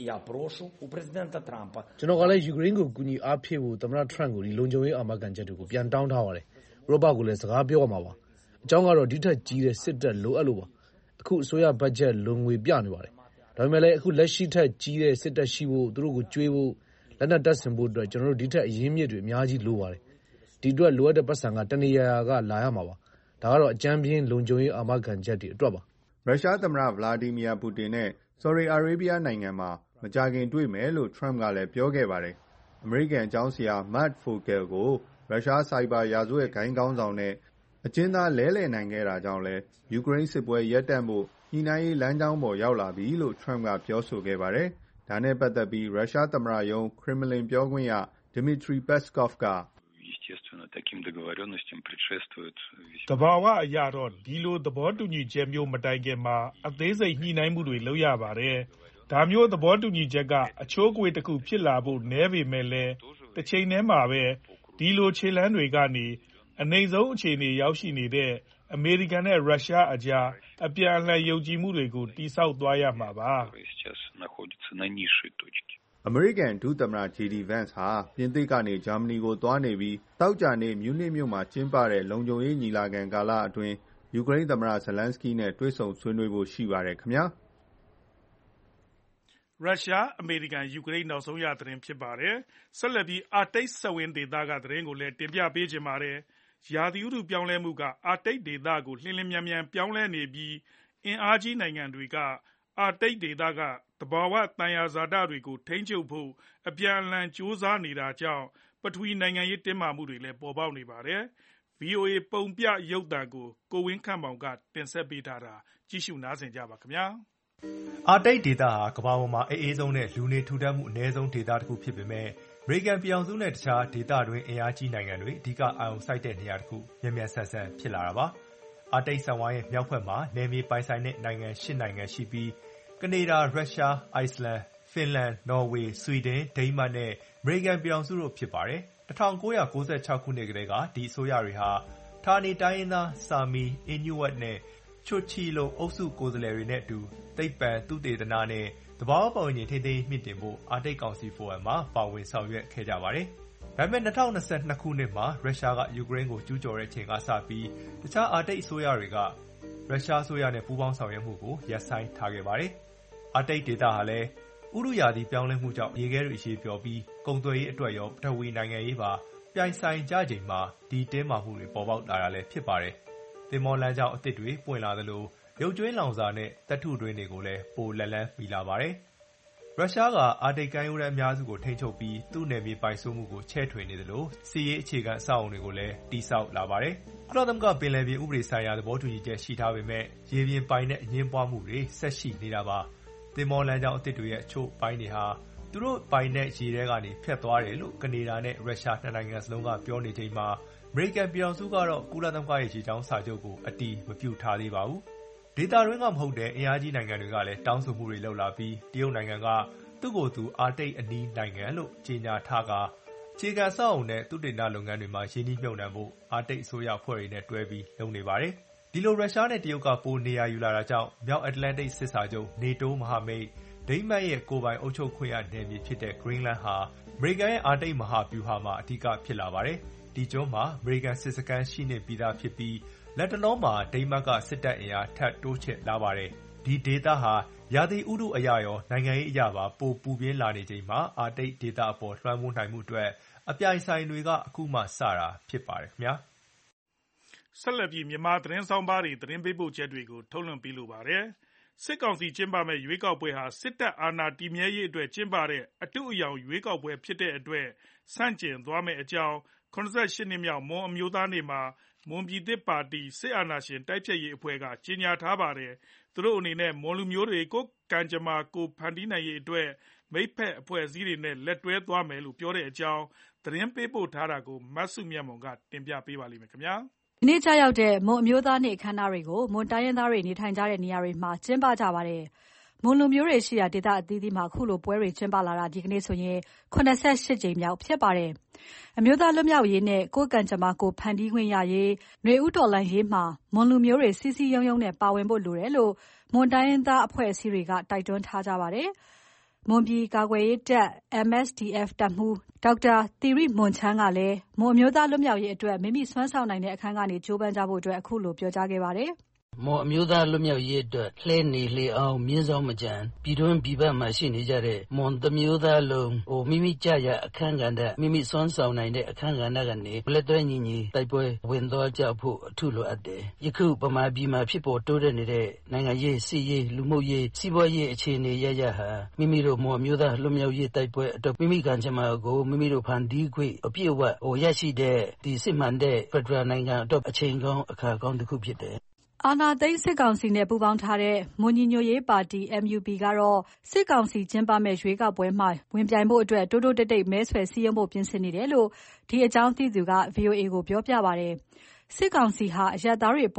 ကျွန်တော်ကလည်းယူကရိန်းကိုကူညီအားဖြည့်ဖို့သမ္မတထရန့်ကိုဒီလုံခြုံရေးအာမခံချက်တွေကိုပြန်တောင်းထားပါတယ်။ဥရောပကိုလည်းစကားပြောရမှာပါ။အကြောင်းကတော့ဒီထက်ကြီးတဲ့စစ်တပ်လိုအပ်လို့ပါ။အခုအစိုးရဘတ်ဂျက်လုံငွေပြနေပါတယ်ဒါပေမဲ့လည်းအခုလက်ရှိထက်ကြီးတဲ့စစ်တပ်ရှိဖို့သူတို့ကိုကြွေးဖို့လက်နက်တပ်ဆင်ဖို့အတွက်ကျွန်တော်တို့ဒီထက်အရင်းမြစ်တွေအများကြီးလိုပါတယ်ဒီအတွက်လိုအပ်တဲ့ပတ်စံကတနေရာရာကလာရမှာပါဒါကတော့အကြမ်းပြင်းလုံခြုံရေးအာမခံချက်တွေအတွက်ပါရုရှားသမ္မတဗလာဒီမီယာပူတင်နဲ့ဆော်ဒီအာရေးဗျနိုင်ငံမှာမကြာခင်တွေ့မယ်လို့ထရန့်ကလည်းပြောခဲ့ပါတယ်အမေရိကန်အကြောင်းဆရာမတ်ဖိုကယ်ကိုရုရှားဆိုင်ဘာရာဇဝတ်ဂိုဏ်းကောင်းဆောင်နဲ့အကျဉ်းသားလဲလှယ်နိုင်ခဲ့တာကြောင့်လည်းယူကရိန်းစစ်ပွဲရပ်တန့်ဖို့ညှိနှိုင်းရေးလမ်းကြောင်းပေါ်ရောက်လာပြီလို့ထရန့်ကပြောဆိုခဲ့ပါတယ်။ဒါနဲ့ပတ်သက်ပြီးရုရှားသမ္မတရုံးခရမလင်ပြောခွင့်ရဒီမီထရီပက်စကော့ဖ်ကသဘာဝအရတော့ဒီလိုသဘောတူညီချက်မျိုးမတိုင်ခင်မှာအသေးစိတ်ညှိနှိုင်းမှုတွေလုပ်ရပါတယ်။ဒါမျိုးသဘောတူညီချက်ကအချိုးအကွေတစ်ခုဖြစ်လာဖို့နည်းပေမဲ့လည်းတစ်ချိန်တည်းမှာပဲဒီလိုခြေလှမ်းတွေကနေအနိမ့်ဆုံးအခြေအနေရောက်ရှိနေတဲ့အမေရိကန်နဲ့ရုရှားအကြားအပြန်အလှန်ယုံကြည်မှုတွေကိုတည်ဆောက်သွားရမှာပါ။အမေရိကန်ဒုသမ္မတ ဂျေ ဒီ Vance ဟာပြင်သစ်ကနေဂျာမနီကိုသွားနေပြီးသောကြာနေ့မြူးနစ်မြို့မှာကျင်းပတဲ့လုံခြုံရေးညီလာခံကာလအတွင်းယူကရိန်းသမ္မတဇလန်းစကီးနဲ့တွေ့ဆုံဆွေးနွေးဖို့ရှိပါတယ်ခင်ဗျာ။ရုရှားအမေရိကန်ယူကရိန်းနောက်ဆုံးရသတင်းဖြစ်ပါတယ်။ဆက်လက်ပြီးအာတိတ်စက်ဝင်းဒေသကသတင်းကိုလည်းတင်ပြပေးချင်ပါတယ်။ရာသီဥတုပြောင်းလဲမှုကအာတိတ်ဒေသကိုလျှင်လျှင်မြန်မြန်ပြောင်းလဲနေပြီးအင်အားကြီးနိုင်ငံတွေကအာတိတ်ဒေသကသဘာဝသယံဇာတတွေကိုထိန်းချုပ်ဖို့အပြန်အလှန်ကြိုးစားနေတာကြောင့်ပထဝီနိုင်ငံရေးတင်းမာမှုတွေလည်းပေါ်ပေါက်နေပါတယ်။ ဗွီအိုအေ ပုံပြရုပ်သံကိုကိုဝင်းခန့်မောင်ကတင်ဆက်ပေးထားတာကြည့်ရှုနားဆင်ကြပါခင်ဗျာ။အာတိတ်ဒေသဟာကမ္ဘာပေါ်မှာအအေးဆုံးနဲ့လူနေထူထပ်မှုအနည်းဆုံးဒေသတစ်ခုဖြစ်ပေမဲ့အမေရိကန်ပြည်ထောင်စုနဲ့တခြားဒေသတွင်းအင်အားကြီးနိုင်ငံတွေအဓိကအာရုံစိုက်တဲ့နေရာတစ်ခုမြန်မြန်ဆန်ဆန်ဖြစ်လာတာပါ။အာတိတ်စက်ဝိုင်းရဲ့မြောက်ဘက်မှာနယ်မြေပိုင်ဆိုင်တဲ့နိုင်ငံရှစ်နိုင်ငံရှိပြီးကနေဒါ၊ရုရှား၊အိုက်စလန်၊ဖင်လန်၊နော်ဝေ၊ဆွီဒင်၊ဒိန်းမတ်နဲ့အမေရိကန်ပြည်ထောင်စုတို့ဖြစ်ပါတယ်။၁၉၉၆ ခုနှစ်ကတည်းကဒီအစိုးရတွေဟာဌာနေတိုင်းရင်းသားဆာမီ၊အင်နူဝက်နဲ့ချွတ်ချီလိုအုပ်စုကိုယ်စားလှယ်တွေနဲ့အတူသိပ္ပံသုတေသနနဲ့သဘာဝပတ်ဝန်းကျင်ထိန်းသိမ်းရေးမြှင့်တင်ဖို့အာတိတ်ကောင်စီဖိုရမ်မှာပါဝင်ဆောင်ရွက်ခဲ့ကြပါတယ်။ဒါပေမဲ့၂၀၂၂ ခုနှစ်မှာရုရှားကယူကရိန်းကိုကျူးကျော်တဲ့အချိန်ကစပြီးတခြားအာတိတ်အစိုးရတွေကရုရှားအစိုးရနဲ့ပူးပေါင်းဆောင်ရွက်မှုကိုရပ်ဆိုင်းထားခဲ့ပါတယ်။အာတိတ်ဒေသဟာလည်းဥတုရာသီပြောင်းလဲမှုကြောင့်ရေခဲတွေအရှည်ပျော်ပြီးကုန်သွယ်ရေးအတွက်ရောပထဝီနိုင်ငံရေးပါပြိုင်ဆိုင်ကြချိန်မှာဒီတင်းမာမှုတွေပေါ်ပေါက်လာတာလည်းဖြစ်ပါတယ်။သင်္ဘောလမ်းကြောင်းအသစ်တွေပွင့်လာသလိုရုပ်ကြွင်းလောင်စာနဲ့သတ္တုတွင်းတွေကိုလည်းပိုလက်လှမ်းမီလာပါတယ်။ရုရှားကအာတိတ်ကမ်းရိုးတန်းအများစုကိုထိန်းချုပ်ပြီးသူ့နယ်မြေပိုင်စိုးမှုကိုချဲ့ထွင်နေသလိုစစ်ရေးအခြေခံအဆောက်အအုံတွေကိုလည်းတည်ဆောက်လာပါတယ်။ကုလသမဂ္ဂပင်လယ်ပြင်ဥပဒေဆိုင်ရာသဘောတူညီချက်ရှိထားပေမဲ့ရေပြင်ပိုင်နက်အငြင်းပွားမှုတွေဆက်ရှိနေတာပါ။သင်္ဘောလမ်းကြောင်းအသစ်တွေရဲ့အချို့ပိုင်းတွေဟာသူတို့ပိုင်နက်ရေထဲကနေဖြတ်သွားတယ်လို့ကနေဒါနဲ့ရုရှားနှစ်နိုင်ငံစလုံးကပြောနေချိန်မှာအမေရိကန်ပြည်ထောင်စုကတော့ကုလသမဂ္ဂရဲ့ရေကြောင်းစာချုပ်ကိုအတည်မပြုထားသေးပါဘူး။ဒေသတွင်းကမဟုတ်တဲ့အင်အားကြီးနိုင်ငံတွေကလည်းတောင်းဆိုမှုတွေလုပ်လာပြီးတရုတ်နိုင်ငံကသူ့ကိုယ်သူအာတိတ်အနီးနိုင်ငံလို့ကြေညာထားကာအခြေခံအဆောက်အအုံနဲ့သုတေသနလုပ်ငန်းတွေမှာရင်းနှီးမြှုပ်နှံဖို့အာတိတ်အစိုးရအဖွဲ့တွေနဲ့တွဲပြီးလုပ်နေပါတယ်။ဒီလိုရုရှားနဲ့တရုတ်ကပိုနေရာယူလာတာကြောင့်မြောက်အတ္တလန်တိတ်စစ်စာချုပ်နေတိုးမဟာမိတ်ဒိန်းမတ်ရဲ့ကိုယ်ပိုင်အုပ်ချုပ်ခွင့်ရနယ်မြေဖြစ်တဲ့ Greenland ဟာအမေရိကန်ရဲ့အာတိတ်မဟာဗျူဟာမှာအဓိကဖြစ်လာပါတယ်။ဒီကျွန်းမှာအမေရိကန်စစ်စခန်းရှိနေပြီးသားဖြစ်ပြီးလက်တလောမှာဒိန်းမတ်ကစစ်တပ်အင်အားထပ်တိုးချဲ့လာပါတယ်။ဒီဒေသဟာရာသီဥတုအရရောနိုင်ငံရေးအရပါပိုပူပြင်းလာနေချိန်မှာအာတိတ်ဒေသအပေါ်လွှမ်းမိုးနိုင်မှုအတွက်အပြိုင်ဆိုင်တွေကအခုမှစတာဖြစ်ပါတယ်ခင်ဗျာ။ဆက်လက်ပြီးမြန်မာသတင်းဆောင်ပါးတွေသတင်းပေးပို့ချက်တွေကိုထုတ်လွှင့်ပေးလိုပါတယ်။စစ်ကောင်စီကျင်းပမဲ့ရွေးကောက်ပွဲဟာစစ်တပ်အာဏာတည်မြဲရေးအတွက်ကျင်းပတဲ့အတုအယောင်ရွေးကောက်ပွဲဖြစ်တဲ့အတွက်ဆန့်ကျင်သွားမယ့်အကြောင်း၇၈နှစ်မြောက်မွန်အမျိုးသားနေ့မှာမွန်ပြည်သစ်ပါတီစစ်အာဏာရှင်တိုက်ဖျက်ရေးအဖွဲ့ကကြေညာထားပါတယ်။သူတို့အနေနဲ့မွန်လူမျိုးတွေကိုကံကြမ္မာကိုဖန်တီးနိုင်ရေးအတွက်မိတ်ဖက်အဖွဲ့အစည်းတွေနဲ့လက်တွဲသွားမယ်လို့ပြောတဲ့အကြောင်းသတင်းပေးပို့ထားတာကိုမဆုမြတ်မွန်ကတင်ပြပေးပါလိမ့်မယ်ခင်ဗျာ။ဒီနေ့ကျရောက်တဲ့မွန်အမျိုးသားနေ့အခမ်းအနားတွေကိုမွန်တိုင်းရင်းသားတွေနေထိုင်ကြတဲ့နေရာတွေမှာကျင်းပကြပါတယ်။မွန်လူမျိုးတွေရှိရာဒေသအသီးသီးမှာခုလိုပွဲတွေကျင်းပလာတာဒီကနေ့ဆိုရင်၇၈ကြိမ်မြောက်ဖြစ်ပါတယ်။အမျိုးသားလွတ်မြောက်ရေးနဲ့ကိုယ်ကံကြမ္မာကိုဖန်တီးခွင့်ရရေးຫນွေဥတော်လှန်ရေးမှာမွန်လူမျိုးတွေစီစီယုံယုံနဲ့ပါဝင်ဖို့လိုတယ်လို့မွန်တိုင်းရင်းသားအဖွဲ့အစည်းတွေကတိုက်တွန်းထားကြပါတယ်။မွန်ပြည်ကာကွယ်ရေးတပ် M S D F တပ်မှူးဒေါက်တာသီရိမွန်ချမ်းကလည်းမွန်အမျိုးသားလွတ်မြောက်ရေးအတွက်မိမိစွမ်းဆောင်နိုင်တဲ့အခန်းကနေကြိုးပမ်းကြဖို့အတွက်အခုလိုပြောကြားခဲ့ပါတယ်။မွန်အမျိုးသားလွတ်မြောက်ရေးအတွက်လှဲနေလှအောင်မြင်းဆောင်မကြံပြည်တွင်းပြည်ပမှာရှိနေကြတဲ့မွန်တမျိုးသားလုံးဟိုမိမိကြရအခန်းကဏ္ဍမိမိစွမ်းဆောင်နိုင်တဲ့အခန်းကဏ္ဍကနေလက်တွဲညီညီတိုက်ပွဲဝင်သွားကြဖို့အထူးလိုအပ်တယ်။ယခုပမာပြည်မှာဖြစ်ပေါ်တိုးတက်နေတဲ့နိုင်ငံရေးစီးရေးလူမှုရေးစီးပွားရေးအခြေအနေရရဟာမိမိတို့မွန်အမျိုးသားလွတ်မြောက်ရေးတိုက်ပွဲအတွက်မိမိကံကြမ္မာကိုမိမိတို့ဖန်တီးခွင့်အပြည့်အဝဟိုရရှိတဲ့ဒီစစ်မှန်တဲ့ဖက်ဒရယ်နိုင်ငံအတွက်အချိန်ကောင်းအခါကောင်းတစ်ခုဖြစ်တယ်အာဏာသိမ်းစစ်ကောင်စီနဲ့ပူးပေါင်းထားတဲ့မွန်ညီညွတ်ရေးပါတီ M U P ကတော့စစ်ကောင်စီကျင်းပမဲ့ရွေးကောက်ပွဲမှာဝင်ပြိုင်ဖို့အတွက်တိုးတိုးတိတ်တိတ်မဲဆွယ်စည်းရုံးဖို့ပြင်ဆင်နေတယ်လို့ဒီအကြောင်းသိသူက V O A ကိုပြောပြပါတယ်။စစ်ကောင်စီဟာအရပ်သားတွေပေါ်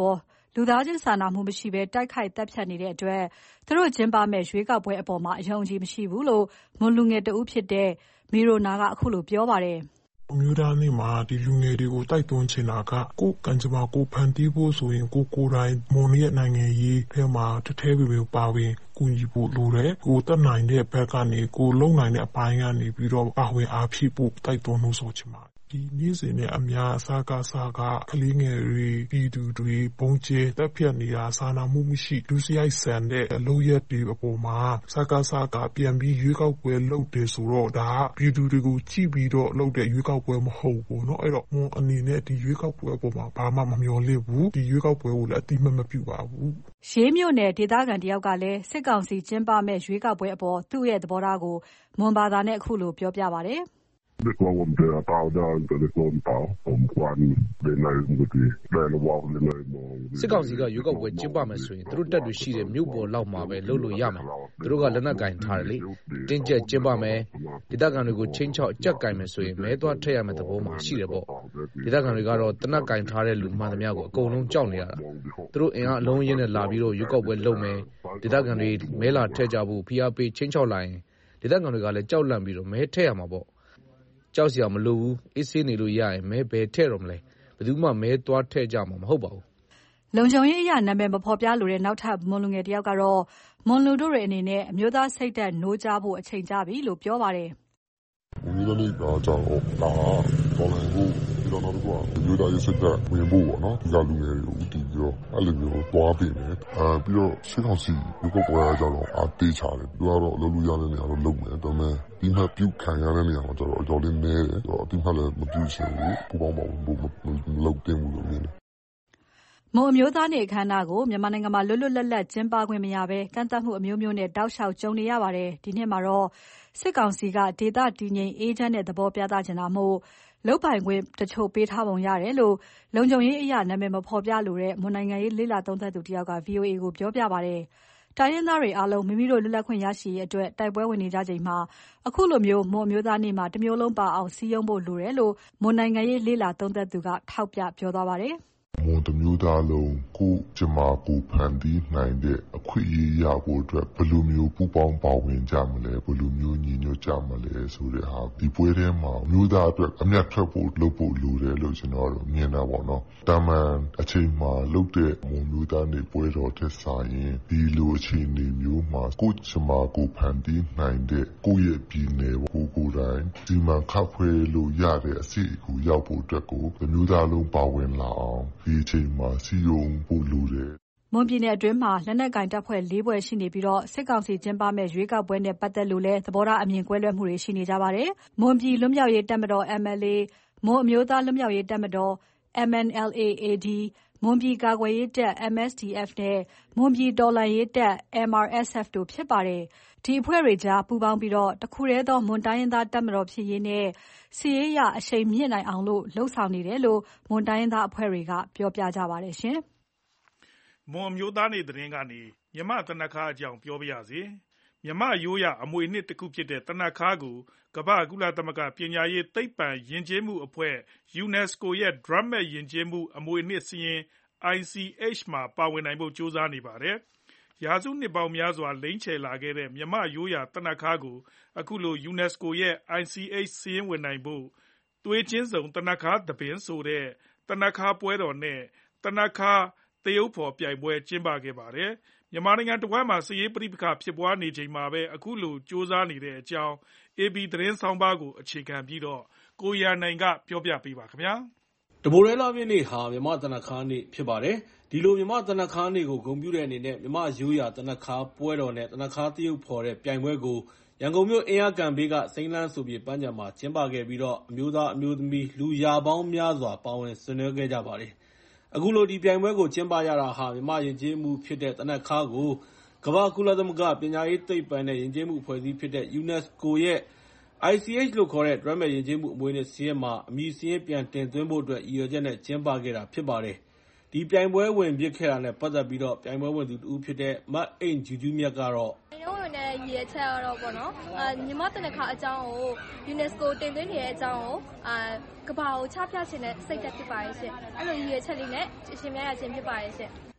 လူသားချင်းစာနာမှုမရှိဘဲတိုက်ခိုက်တပ်ဖြတ်နေတဲ့အတွက်သူတို့ကျင်းပမဲ့ရွေးကောက်ပွဲအပေါ်မှာအယုံကြည်မရှိဘူးလို့မွန်လူငယ်တဦးဖြစ်တဲ့မီရိုနာကအခုလိုပြောပါတယ်အမျိုးသားနေ့မှာဒီလူငယ်တွေကိုတိုက်တွန်းချင်တာကကိုယ်ကံကြမ္မာကိုဖန်တီးဖို့ဆိုရင်ကိုကိုယ်တိုင်မွန်ရဲ့နိုင်ငံရေးထဲမှာတထဲပဲပဲပါဝင်ကူညီဖို့လိုတယ်ကိုတက်နိုင်တဲ့ဘက်ကနေကိုလုံနိုင်တဲ့အပိုင်းကနေပြီးတော့ပါဝင်အားဖြည့်ဖို့တိုက်တွန်းလို့ဆိုချင်ပါတယ်ဒီနေ့စဉ်နဲ့အများအစားကစားကကလေးငယ်တွေပြည်သူတွေပုံကျဲတက်ဖြတ်နေတာစာနာမှုမရှိလူစရိုက်ဆန်တဲ့အလုပ်ရက်တွေအပေါ်မှာစကားစားကပြန်ပြီးရွေးကောက်ပွဲလုပ်တယ်ဆိုတော့ဒါပြည်သူတွေကိုကြည့်ပြီးတော့လုပ်တဲ့ရွေးကောက်ပွဲမဟုတ်ဘူးเนาะအဲ့တော့မွန်အနေနဲ့ဒီရွေးကောက်ပွဲအပေါ်မှာဘာမှမမျှော်လင့်ဘူးဒီရွေးကောက်ပွဲကိုလည်းအတိမတ်မပြုပါဘူးရေးမြို့နယ်ဒေသခံတယောက်ကလည်းစစ်ကောင်စီကျင်းပမဲ့ရွေးကောက်ပွဲအပေါ်သူ့ရဲ့သဘောထားကိုမွန်ဘာသာနဲ့အခုလိုပြောပြပါတယ် Det var om det att alla inte det kom på om kwan det när det det var det när စစ်ကောင်စီကရွေးကောက်ပွဲကျင်းပမယ်ဆိုရင်သူတို့တက်တွေရှိတဲ့မြို့ပေါ်လောက်မှာပဲလုပ်လို့ရမယ်သူတို့ကလက်နက်ကင်ထားတယ်လေတင်းကျပ်ကျင်းပမယ်ဒေသခံတွေကိုချင်းချောက်ကြက်ကင်မယ်ဆိုရင်မဲသွားထည့်ရမယ်သဘောမှရှိတယ်ပေါ့ဒေသခံတွေကတော့တနက်ကင်ထားတဲ့လူမှန်သမျှကိုအကုန်လုံးကြောက်နေရတာသူတို့အင်အားအလုံးရင်းနဲ့လာပြီးတော့ရွေးကောက်ပွဲလုပ်မယ်ဒေသခံတွေမဲလာထည့်ကြဖို့ဖိအားပေးချင်းချောက်လာရင်ဒေသခံတွေကလည်းကြောက်လန့်ပြီးတော့မဲထည့်ရမှာပေါ့ကြောက်စရာမလိုဘူးအေးဆေးနေလို့ရရင်မဲဘယ်ထည့်တော့မလဲဘယ်သူမှမဲသွားထည့်ကြမှာမဟုတ်ပါဘူးလုံခြုံရေးအရာနာမည်မဖော်ပြလိုတဲ့နောက်ထပ်မွန်လူငယ်တယောက်ကတော့မွန်လူတို့တွေအနေနဲ့အမျိုးသားစိတ်ဓာတ်နိုးကြဖို့အချိန်ကြပြီလို့ပြောပါတယ်အမျိုးသားနေ့တော့ကြောက်တာတော်လည်းကိုဒီတော့တော့အမျိုးသားရေးစိတ်ဓာတ်ဝင်ဖို့ပေါ့နော်ဒီကလူငယ်တွေကိုဦးတည်ပြီးတော့အဲ့လိုမျိုးတွားပေးမယ်အဲပြီးတော့ရှေ့ကောင်စီဒီကောပွဲအကြောင်းတော့အသေးချတယ်သူကတော့လုံးလူရတဲ့နေရာတော့လုံးမယ်ဒါပေမဲ့ဒီမှာပြုတ်ခံရတဲ့နေရာမှာကျတော့အတော်လေးနည်းတယ်တော့အတိမလည်းမပြုတ်ချင်ဘူးပူပေါင်းပါဘူးမလုပ်တင်ဘူးလို့မြင်တယ်မွန်အမျိုးသားနေ့အခမ်းအနားကိုမြန်မာနိုင်ငံမှာလွတ်လွတ်လပ်လပ်ကျင်းပခွင့်မရဘဲကန့်သတ်မှုအမျိုးမျိုးနဲ့တောက်လျှောက်ကြုံနေရပါတယ်ဒီနှစ်မှာတော့စစ်ကောင်စီကဒေသတည်ငြိမ်အေးချမ်းတဲ့သဘောပြသချင်တာမို့လုတ်ပိုင်ခွင့်တချို့ပေးထားပုံရတယ်လို့လုံခြုံရေးအရာနာမည်မဖော်ပြလိုတဲ့မွန်နိုင်ငံရေးလေးလာသုံးသက်သူတယောက်က ဗီအိုအေ ကိုပြောပြပါတယ်တိုင်းရင်းသားတွေအားလုံးမိမိတို့လွတ်လပ်ခွင့်ရရှိရေးအတွက်တိုက်ပွဲဝင်နေကြချိန်မှာအခုလိုမျိုးမွန်အမျိုးသားနေ့မှာတမျိုးလုံးပါအောင်စီးရုံးဖို့လိုတယ်လို့မွန်နိုင်ငံရေးလေးလာသုံးသက်သူကထောက်ပြပြောသွားပါတယ်မွန်တမျိုးသားလုံးကိုကျမကိုဖန်တီးနိုင်တဲ့အခွင့်အရေးရဖို့အတွက်ဘယ်လိုမျိုးပူပေါင်းပါဝင်ကြမလဲဘယ်လိုမျိုးညီညွတ်ကြမလဲဆိုတဲ့ဟာဒီပွဲထဲမှာမျိုးသားအတွက်အမျက်ထွက်ဖို့လုပ်ဖို့လိုတယ်လို့ကျွန်တော်တို့မြင်တာပေါ့နော်တာမန်အချိန်မှာလုပ်တဲ့မွန်မျိုးသားနေပွဲတော်ထက်ဆိုင်ရင်ဒီလိုအချိန်နေမျိုးမှာကိုကျမကိုဖန်တီးနိုင်တဲ့ကိုယ့်ရဲ့ပြည်နယ်ကိုကိုယ်တိုင်ဒီမှာခပ်ဖွေလို့ရတဲ့အစီအကူရောက်ဖို့အတွက်ကိုမျိုးသားလုံးပါဝင်လာအောင်ဒီအချိန်မှာစီယုံပို့လို့တယ်မွန်ပြည်နယ်အတွင်းမှာလက်နက်ကင်တပ်ဖွဲ့၄ဘွဲ့ရှိနေပြီးတော့စစ်ကောင်စီကျင်းပမဲ့ရွေးကောက်ပွဲနဲ့ပတ်သက်လို့လည်းသဘောထားအမြင်ကွဲလွဲမှုတွေရှိနေကြပါတယ်။မွန်ပြည်လွတ်မြောက်ရေးတပ်မတော် M L A မွန်အမျိုးသားလွတ်မြောက်ရေးတပ်မတော် M N L A A D မွန်ပြည်ကာကွယ်ရေးတပ် M S D F နဲ့မွန်ပြည်တော်လှန်ရေးတပ် M R S F တို့ဖြစ်ပါတယ်။ဒီအဖွဲ့တွေကြားပူးပေါင်းပြီးတော့တခုတည်းသောမွန်တိုင်းရင်းသားတပ်မတော်ဖြစ်ရေးနဲ့စီရေးရအရှိန်မြင့်နိုင်အောင်လို့လှုံ့ဆော်နေတယ်လို့မွန်တိုင်းရင်းသားအဖွဲ့တွေကပြောပြကြပါတယ်ရှင်။မွန်မျိုးသားနေသတင်းကနေမြမတနခါအကြောင်းပြောပြရစီမြမရိုးရအမွေနှစ်တစ်ခုဖြစ်တဲ့တနခါကိုကမ္ဘာကုလသမဂ္ဂပညာရေးသိပ္ပံယဉ်ကျေးမှုအဖွဲ့ UNESCO ရဲ့ Drama ယဉ်ကျေးမှုအမွေနှစ်စီရင် I C H မှာပါဝင်နိုင်ဖို့ကြိုးစားနေပါတယ်။ရာစုနှစ်ပေါင်းများစွာလိမ့်ချယ်လာခဲ့တဲ့မြမရိုးရတနခါကိုအခုလို UNESCO ရဲ့ I C H စီရင်ဝင်နိုင်ဖို့သွေးချင်းစုံတနခါသပင်ဆိုတဲ့တနခါပွဲတော်နဲ့တနခါသရုပ်ဖော်ပြိုင်ပွဲကျင်းပခဲ့ပါတယ်။မြန်မာနိုင်ငံတဝန်းမှာစစ်ရေးပဋိပက္ခဖြစ်ပွားနေချိန်မှာပဲအခုလိုစ조사နေတဲ့အကြောင်း A B သတင်းဆောင်းပါးကိုအခြေခံပြီးတော့ကိုရနိုင်ကပြောပြပေးပါခင်ဗျာ။တဘိုရဲလာပြည့်နေ့ဟာမြန်မာတနခါနေ့ဖြစ်ပါတယ်။ဒီလိုမြန်မာတနခါနေ့ကိုဂုဏ်ပြုတဲ့အနေနဲ့မြန်မာရိုးရာတနခါပွဲတော်နဲ့တနခါသရုပ်ဖော်တဲ့ပြိုင်ပွဲကိုရန်ကုန်မြို့အင်းအားကန်ဘေးကစိမ်းလန်းဆိုပြေပန်းခြံမှာကျင်းပခဲ့ပြီးတော့အမျိုးသားအမျိုးသမီးလူရာပေါင်းများစွာပါဝင်ဆင်နွှဲခဲ့ကြပါတယ်။အခုလိုဒီပြိုင်ပွဲကိုကျင်းပရတာဟာမြန်မာယဉ်ကျေးမှုဖြစ်တဲ့တနခါကိုကမ္ဘာကုလသမဂ္ဂပညာရေးသိပ္ပံနဲ့ယဉ်ကျေးမှုအဖွဲ့အစည်းဖြစ်တဲ့ UNESCO ရဲ့ I C H လို့ခေါ်တဲ့ Drama ယဉ်ကျေးမှုအမွေအနှစ်စာရင်းမှာအမည်စာရင်းပြန်တင်သွင်းဖို့အတွက်ရည်ရွယ်ချက်နဲ့ကျင်းပခဲ့တာဖြစ်ပါတယ်။ဒီပြိုင်ပွဲဝင်ဖြစ်ခဲ့တာနဲ့ပတ်သက်ပြီးတော့ပြိုင်ပွဲဝင်သူတဦးဖြစ်တဲ့မတ်အိမ်ဂျူးဂျူးမြတ်ကတော့ရုံးဝင်တဲ့ရည်ရွယ်ချက်ကတော့ပေါ့နော်အာမြန်မာတနခါအကြောင်းကို UNESCO တင်သွင်းနေတဲ့အကြောင်းကိုအာကဘာကိုချပြချင်တဲ့စိတ်သက်ဖြစ်ပါရဲ့ရှင်အဲ့လိုရည်ရွယ်ချက်လေးနဲ့ရှင်များရခြင်းဖြစ်ပါရဲ့ရှင်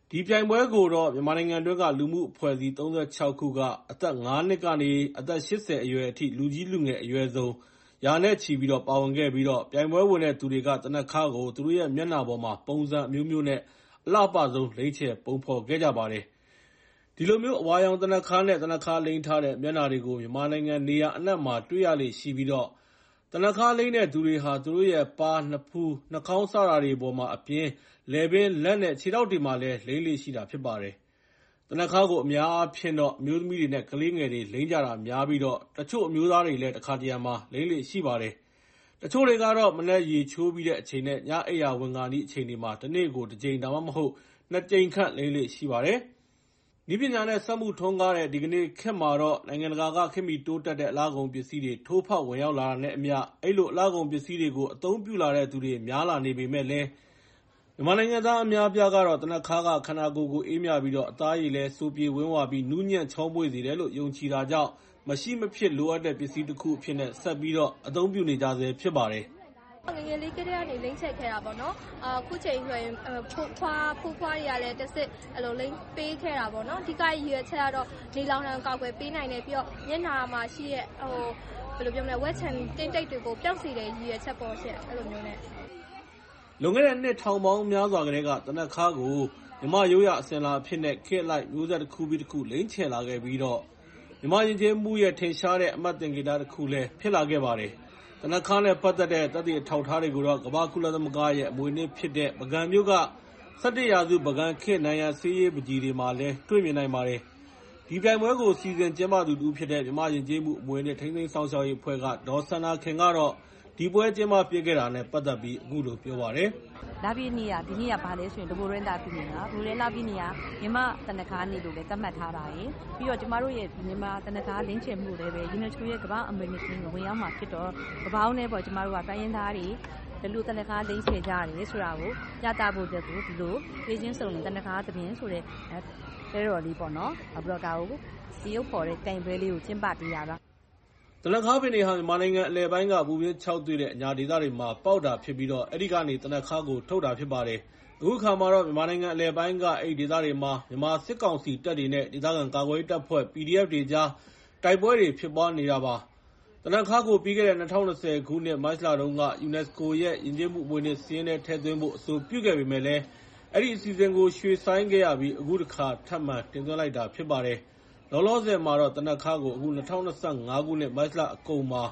ဒီပြိုင်ပွဲကိုတော့မြန်မာနိုင်ငံအတွင်းကလူမှုအဖွဲ့အစည်းသုံးဆယ့်ခြောက်ခုကအသက်ငါးနှစ်ကနေအသက်ရှစ်ဆယ်အရွယ်အထိလူကြီးလူငယ်အရွယ်ဆုံးရာနဲ့ချီပြီးတော့ပါဝင်ခဲ့ပြီးတော့ပြိုင်ပွဲဝင်တဲ့သူတွေကသနက်ခါကိုသူတို့ရဲ့မျက်နှာပေါ်မှာပုံစံအမျိုးမျိုးနဲ့အလှပဆုံးလိမ့်ချပုံဖော်ခဲ့ကြပါတယ်။ဒီလိုမျိုးအဝါရောင်သနက်ခါနဲ့သနက်ခါလိမ့်ထားတဲ့မျက်နှာတွေကိုမြန်မာနိုင်ငံနေရာအနှံ့မှာတွေ့ရလေရှိပြီးတော့သနက်ခါလိမ့်တဲ့သူတွေဟာသူတို့ရဲ့ပါးနှစ်ဖူးနှာခေါင်းစတာတွေပေါ်မှာအပြင်လယ်ပင်လက်နဲ့ခြေထောက်တွေမှာလည်းလိမ့်လေရှိတာဖြစ်ပါတယ်။သနက်ခါကိုအများအားဖြင့်တော့အမျိုးသမီးတွေနဲ့ကလေးငယ်တွေလိမ့်ကြတာများပြီးတော့တချို့အမျိုးသားတွေလည်းတစ်ခါတရံမှာလိမ့်လေရှိပါတယ်။တချို့တွေကတော့မနက်ရေချိုးပြီးတဲ့အချိန်နဲ့ညအိပ်ရာဝင်ခါနီးအချိန်တွေမှာတစ်နေ့ကိုတစ်ကြိမ်ဒါမှမဟုတ်နှစ်ကြိမ်ခန့်လိမ့်လေရှိပါတယ်။နည်းပညာနဲ့စက်မှုထွန်းကားတဲ့ဒီကနေ့ခေတ်မှာတော့နိုင်ငံတကာကခေတ်မီတိုးတက်တဲ့အလားကုန်ပစ္စည်းတွေထိုးဖောက်ဝင်ရောက်လာတာနဲ့အမျှအဲ့လိုအလားကုန်ပစ္စည်းတွေကိုအသုံးပြုလာတဲ့သူတွေများလာနေပေမဲ့လည်းမြန်မာနိုင်ငံသားအများအပြားကတော့သနက်ခါကခန္ဓာကိုယ်ကိုအေးမြပြီးတော့အသားရည်လည်းစိုးပြေဝင်းဝပြီးနူးညံ့ချောမွေ့စေတယ်လို့ယုံကြည်တာကြောင့်မရှိမဖြစ်လိုအပ်တဲ့ပစ္စည်းတစ်ခုအဖြစ်နဲ့ဆက်ပြီးတော့အသုံးပြုနေကြဆဲဖြစ်ပါတယ်ငငယ်လေးကတည်းကနေလိမ့်ချက်ခဲ့တာပေါ့နော်အခုချိန်ဆိုရင်ဖိုးဖွားဖိုးဖွားတွေကလည်းတစ်စစ်အဲ့လိုလိမ့်ပေးခဲ့တာပေါ့နော်အဓိကရွေးချက်ကတော့နေလောင်နှံကောက်ွယ်ပေးနိုင်တယ်ပြီးတော့မျက်နှာမှာရှိရဲ့ဟိုဘယ်လိုပြောမလဲဝက်ချန်တင်းတိတ်တွေကိုပျောက်စေတဲ့ရွေးချက်ပေါ်ရှက်အဲ့လိုမျိုးနဲ့လွန်ခဲ့တဲ့နှစ်ထောင်ပေါင်းများစွာကတည်းကသနက်ခါကိုမြန်မာရိုးရာအစဉ်လာအဖြစ်နဲ့ခေတ်လိုက်မျိုးဆက်တစ်ခုပြီးတစ်ခုလိမ့်ချလာခဲ့ပြီးတော့မြန်မာယဉ်ကျေးမှုရဲ့ထင်ရှားတဲ့အမတ်သင်္ကေတတစ်ခုလည်းဖြစ်လာခဲ့ပါတယ်။သနက်ခါနဲ့ပတ်သက်တဲ့သက်သေအထောက်အထားတွေကိုတော့ကမ္ဘာကုလသမဂ္ဂရဲ့အမွေအနှစ်ဖြစ်တဲ့ပုဂံမြို့ကဆယ့်တစ်ရာစုပုဂံခေတ်နိုင်ရန်ဆေးရေးပကြီးတွေမှာလည်းတွေ့မြင်နိုင်ပါတယ်။ဒီပြိုင်ပွဲကိုစီစဉ်ကျင်းပသူတူဖြစ်တဲ့မြန်မာယဉ်ကျေးမှုအမွေအနှစ်ထိန်းသိမ်းဆောင်ရှောက်ရေးအဖွဲ့ကဒေါ်စန္ဒာခင်ကတော့ဒီပွဲကျင်းပပြခဲ့တာနဲ့ပတ်သက်ပြီးအခုလိုပြောပါတယ်။လာပြီးနေ့ကဒီနေ့ကဘာလဲဆိုရင်ဒဘိုရင်းတာပြည်နေတာဒဘိုရင်းလာပြီးနေ့ကမြန်မာတနခါနေ့လို့လည်းသတ်မှတ်ထားပါတယ်။ပြီးတော့ကျမတို့ရဲ့မြန်မာတနခါလင်းချင်မှုလည်းပဲ UNESCO ရဲ့ကမ္ဘာအမွေအနှစ်ကိုဝင်ရောက်မှာဖြစ်တော့ကမ္ဘာအောင်လည်းပေါ့ကျမတို့ကတိုင်းရင်းသားတွေဒီလိုတနခါလိမ့်ချကြတယ်ဆိုတာကိုပြသဖို့အတွက်ကိုဒီလိုပြည်ချင်းစုံတနခါသဘင်ဆိုတဲ့တဲတော်လေးပေါ့နော်ဘလော့ကာကိုစီရုပ်ပေါ်တဲ့တိုင်ပွဲလေးကိုကျင်းပပေးရတာသနက်ခါပင်တွေဟာမြန်မာနိုင်ငံအလယ်ပိုင်းကပူပြင်းခြောက်သွေ့တဲ့အညာဒေသတွေမှာပေါက်တာဖြစ်ပြီးတော့အဲ့ဒီကနေသနက်ခါကိုထုတ်တာဖြစ်ပါတယ်။အခုခါမှာတော့မြန်မာနိုင်ငံအလယ်ပိုင်းကအဲ့ဒီဒေသတွေမှာမြန်မာစစ်ကောင်စီတပ်တွေနဲ့ဒေသခံကာကွယ်ရေးတပ်ဖွဲ့ ပီဒီအက်ဖ် တွေကြားတိုက်ပွဲတွေဖြစ်ပွားနေတာပါ။သနက်ခါကိုပြီးခဲ့တဲ့၂၀၂၀ခုနှစ်မတ်လတုန်းက UNESCO ရဲ့ယဉ်ကျေးမှုအမွေအနှစ်စာရင်းထဲထည့်သွင်းဖို့အဆိုပြုခဲ့ပေမဲ့လည်းအဲ့ဒီအစီအစဉ်ကိုရွှေ့ဆိုင်းခဲ့ရပြီးအခုတစ်ခါထပ်မံတင်သွင်းလိုက်တာဖြစ်ပါတယ်။လောလောဆယ်မှာတော့သနက်ခါကိုအခု၂၀၂၅ခုနှစ်မတ်လအကုန်မှာ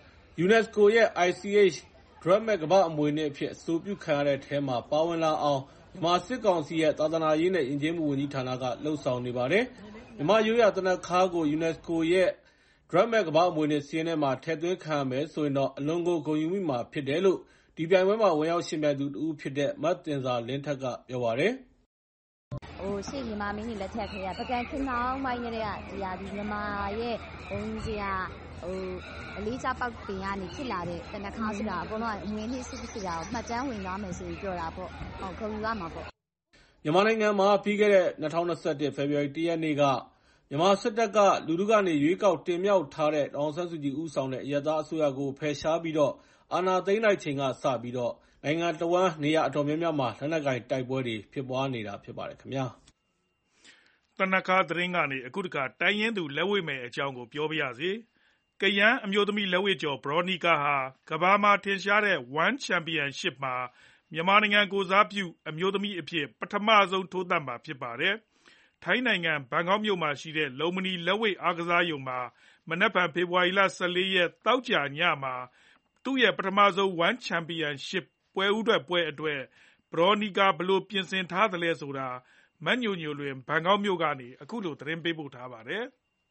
UNESCO ရဲ့ အိုင် စီ အိတ်ချ် Drug Mart ကမ္ဘာ့အမွေအနှစ်အဖြစ်အဆိုပြုခံရတဲ့အထဲမှာပါဝင်လာအောင်မြန်မာစစ်ကောင်စီရဲ့သာသနာရေးနဲ့ယဉ်ကျေးမှုဝန်ကြီးဌာနကလှုံ့ဆော်နေပါတယ်။မြန်မာရိုးရာသနက်ခါကို UNESCO ရဲ့ Drug Mart ကမ္ဘာ့အမွေအနှစ်စာရင်းထဲမှာထည့်သွင်းခံရမယ်ဆိုရင်တော့အလွန်ကိုဂုဏ်ယူမိမှာဖြစ်တယ်လို့ဒီပြိုင်ပွဲမှာဝင်ရောက်ယှဉ်ပြိုင်သူတစ်ဦးဖြစ်တဲ့မသဉ္ဇာလင်းထက်ကပြောပါတယ်။ဟိုရှေ့မြန်မာမင်းကြီးလက်ထက်ခဲ့ရပကံခင်းအောင်မိုင်းနေတဲ့ဒီဟာဒီမြန်မာရဲ့ဘုံစရာဟိုအလေးစားပေါက်တင်ကနေဖြစ်လာတဲ့တနခါဆိုတာအကုန်လုံးအငွေနှစ်စစ်စစ်တာကိုမှတ်တမ်းဝင်သွားမယ်ဆိုပြီးပြောတာပေါ့ဟုတ်ခုံယူရမှာပေါ့မြန်မာနိုင်ငံမှာပြီးခဲ့တဲ့၂၀၂၁ဖေဖော်ဝါရီ၁ရက်နေ့ကမြန်မာစစ်တပ်ကလူထုကနေရွေးကောက်တင်မြှောက်ထားတဲ့ဒေါ်အောင်ဆန်းစုကြည်ဦးဆောင်တဲ့အရပ်သားအစိုးရကိုဖယ်ရှားပြီးတော့အာဏာသိမ်းလိုက်ချိန်ကစပြီးတော့နိုင်ငံတော်ဝန်နေရာအတော်များများမှာလက်နက်ကိုင်တိုက်ပွဲတွေဖြစ်ပွားနေတာဖြစ်ပါတယ်ခင်ဗျာတနခါသတင်းကနေအခုတခါတိုင်းရင်းသူလက်ဝဲမယ်အကြောင်းကိုပြောပြရစီကယန်းအမျိုးသမီးလက်ဝဲကျော်ဘရော်နီကာဟာကဘာမှာထင်ရှားတဲ့ One Championship မှာမြန်မာနိုင်ငံကိုစားပြုအမျိုးသမီးအဖြစ်ပထမဆုံးထိုးသတ်မှာဖြစ်ပါတယ်ထိုင်းနိုင်ငံဘန်ကောက်မြို့မှာရှိတဲ့လုံမနီလက်ဝဲအားကစားရုံမှာမနက်ဖြန်ဖေဖော်ဝါရီလ၁၄ရက်တောက်ကြညမှာသူ့ရဲ့ပထမဆုံး One Championship ပွဲဥထွက်ပွဲအတွက်ဘရော်နီကာဘယ်လိုပြင်ဆင်ထားသလဲဆိုတာမညိုညိုလွင်ဘန်ကောက်မြို့ကနေအခုလိုသတင်းပေးပို့ထားပါတယ်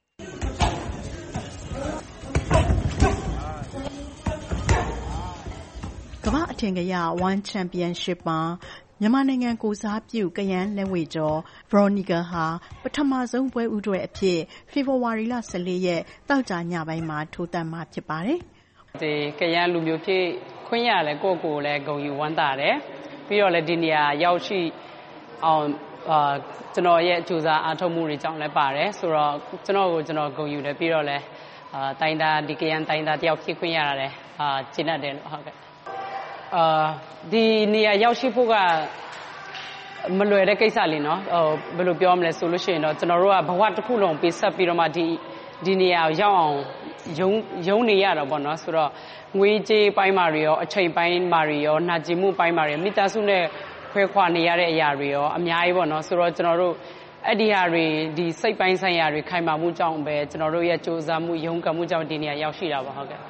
ကမ္ဘာအထင်ကရ One Championship မှာမြန်မာနိုင်ငံကိုစားပြုကယန်းလက်ဝဲကျော်ဗရော်နီကာဟာပထမဆုံးပွဲဥထွက်အဖြစ်ဖေဖော်ဝါရီလ၁၄ရက်တောက်ကြညပိုင်းမှာထိုးသတ်မှာဖြစ်ပါတယ်။ဒီကယန်းလူမျိုးဖြစ်ခွင့်ရလဲကိုယ့်ကိုယ်လည်းဂုဏ်ယူဝမ်းသာတယ်ပြီးတော့လည်းဒီနေရာရောက်ရှိအောင်အာကျွန်တော်ရဲ့အကျိုးစားအားထုတ်မှုတွေကြောင့်လည်းပါတယ်ဆိုတော့ကျွန်တော်ကိုကျွန်တော်ဂုဏ်ယူတယ်ပြီးတော့လည်းအာတိုင်းသားဒီကယန်းတိုင်းသားတယောက်ဖြစ်ခွင့်ရတာလည်းအာကျင့်တတ်တယ်လို့ဟုတ်ကဲ့အာဒီနေရာရောက်ရှိဖို့ကမလွယ်တဲ့ကိစ္စလေးနော်ဟိုဘယ်လိုပြောမလဲဆိုလို့ရှိရင်တော့ကျွန်တော်တို့ကဘဝတစ်ခုလုံးပေးဆက်ပြီးတော့မှဒီဒီနေရာရောက်အောင်ယုံယုံနေရတော့ပေါ့နော်ဆိုတော့ငွေကြေးပိုင်းမှာတွေရောအချိန်ပိုင်းမှာတွေရောနှာကြည့်မှုပိုင်းမှာတွေမိသားစုနဲ့ခွဲခွာနေရတဲ့အရာတွေရောအများကြီးပေါ့နော်ဆိုတော့ကျွန်တော်တို့အဲ့ဒီဟာတွေဒီစိတ်ပိုင်းဆိုင်ရာတွေခိုင်မာမှုကြောင့်ပဲကျွန်တော်တို့ရဲ့စူးစမ်းမှုယုံကံမှုကြောင့်ဒီနေရာရောက်ရှိတာပါဟုတ်ကဲ့